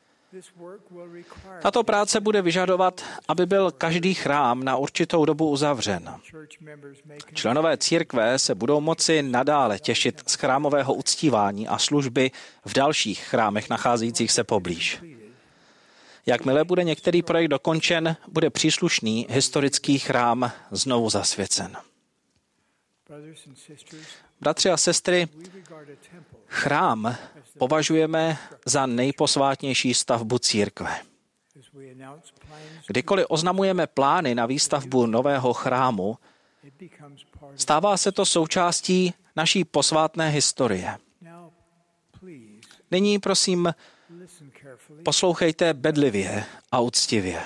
Tato práce bude vyžadovat, aby byl každý chrám na určitou dobu uzavřen. Členové církve se budou moci nadále těšit z chrámového uctívání a služby v dalších chrámech nacházejících se poblíž. Jakmile bude některý projekt dokončen, bude příslušný historický chrám znovu zasvěcen. Bratři a sestry, chrám považujeme za nejposvátnější stavbu církve. Kdykoliv oznamujeme plány na výstavbu nového chrámu, stává se to součástí naší posvátné historie. Nyní, prosím, poslouchejte bedlivě a úctivě.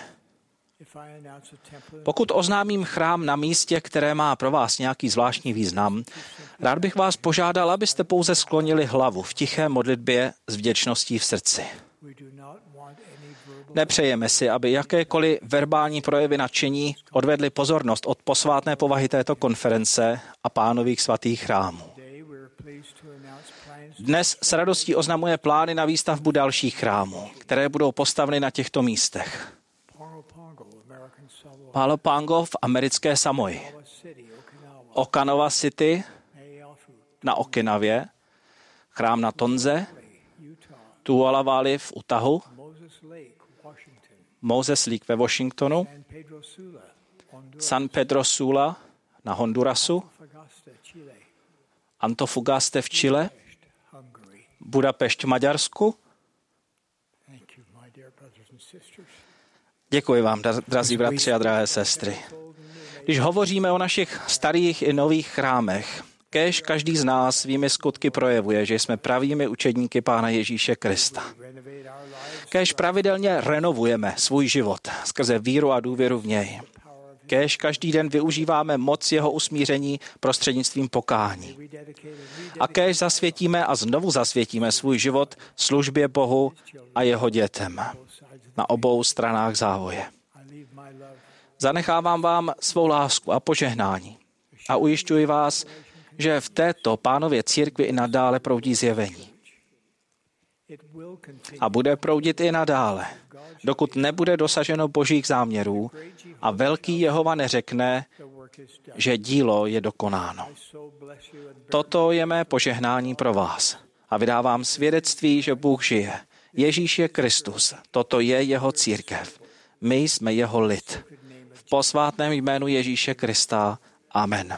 Pokud oznámím chrám na místě, které má pro vás nějaký zvláštní význam, rád bych vás požádal, abyste pouze sklonili hlavu v tiché modlitbě s vděčností v srdci. Nepřejeme si, aby jakékoliv verbální projevy nadšení odvedly pozornost od posvátné povahy této konference a Pánových svatých chrámů. Dnes s radostí oznamuje plány na výstavbu dalších chrámů, které budou postaveny na těchto místech. Palo Pango v americké Samoji, Okinawa City na Okinavě, chrám na Tonze, Tuala Valley v Utahu, Moses League ve Washingtonu, San Pedro Sula na Hondurasu, Antofagaste v Chile, Budapešť v Maďarsku. Děkuji vám, drazí bratři a drahé sestry. Když hovoříme o našich starých i nových chrámech, kéž každý z nás svými skutky projevuje, že jsme pravými učedníky Pána Ježíše Krista. Kéž pravidelně renovujeme svůj život skrze víru a důvěru v něj. Kéž každý den využíváme moc jeho usmíření prostřednictvím pokání. A kéž zasvětíme a znovu zasvětíme svůj život službě Bohu a jeho dětem na obou stranách závoje. Zanechávám vám svou lásku a požehnání a ujišťuji vás, že v této Pánově církvi i nadále proudí zjevení. A bude proudit i nadále, dokud nebude dosaženo božích záměrů a velký Jehova neřekne, že dílo je dokonáno. Toto je mé požehnání pro vás a vydávám svědectví, že Bůh žije. Ježíš je Kristus, toto je jeho církev. My jsme jeho lid. V posvátném jménu Ježíše Krista. Amen.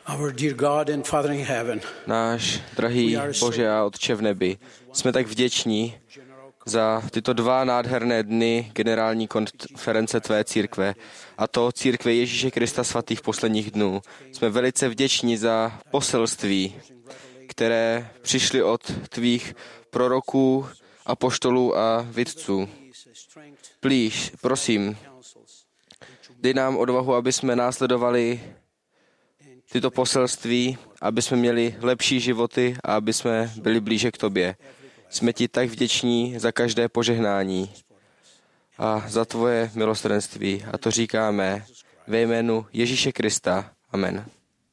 Náš drahý Bože a Otče v nebi, jsme tak vděční za tyto dva nádherné dny generální konference Tvé církve, a to církve Ježíše Krista svatých posledních dnů. Jsme velice vděční za poselství, které přišly od Tvých proroků, apoštolů a vidců. Plíš, prosím, dej nám odvahu, aby jsme následovali tyto poselství, aby jsme měli lepší životy a aby jsme byli blíže k Tobě. Jsme Ti tak vděční za každé požehnání a za Tvoje milosrdenství. A to říkáme ve jménu Ježíše Krista. Amen.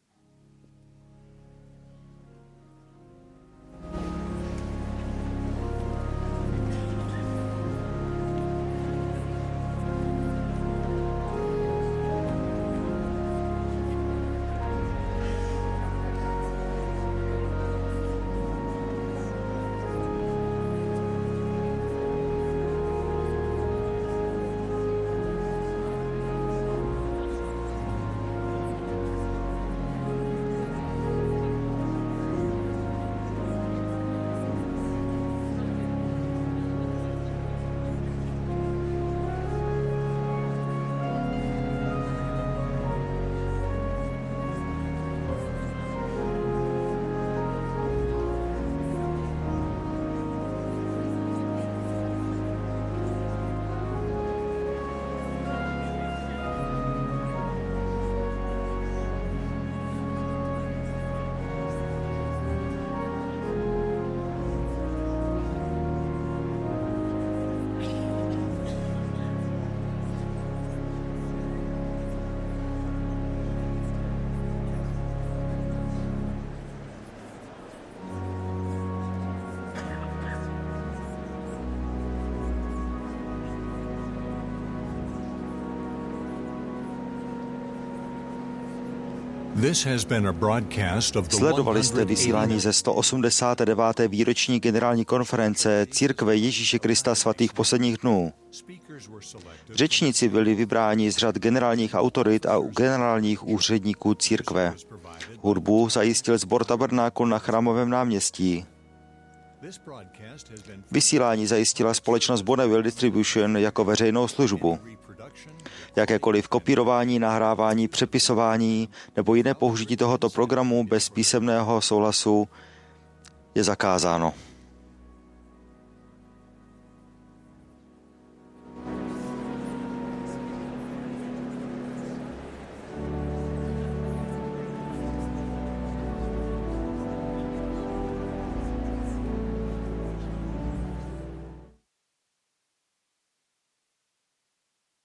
Sledovali jste vysílání ze sto osmdesáté deváté výroční generální konference Církve Ježíše Krista svatých posledních dnů. Řečníci byli vybráni z řad generálních autorit a generálních úředníků církve. Hudbu zajistil sbor Tabernákl na Chrámovém náměstí. Vysílání zajistila společnost Bonneville Distribution jako veřejnou službu. Jakékoliv kopírování, nahrávání, přepisování nebo jiné použití tohoto programu bez písemného souhlasu je zakázáno.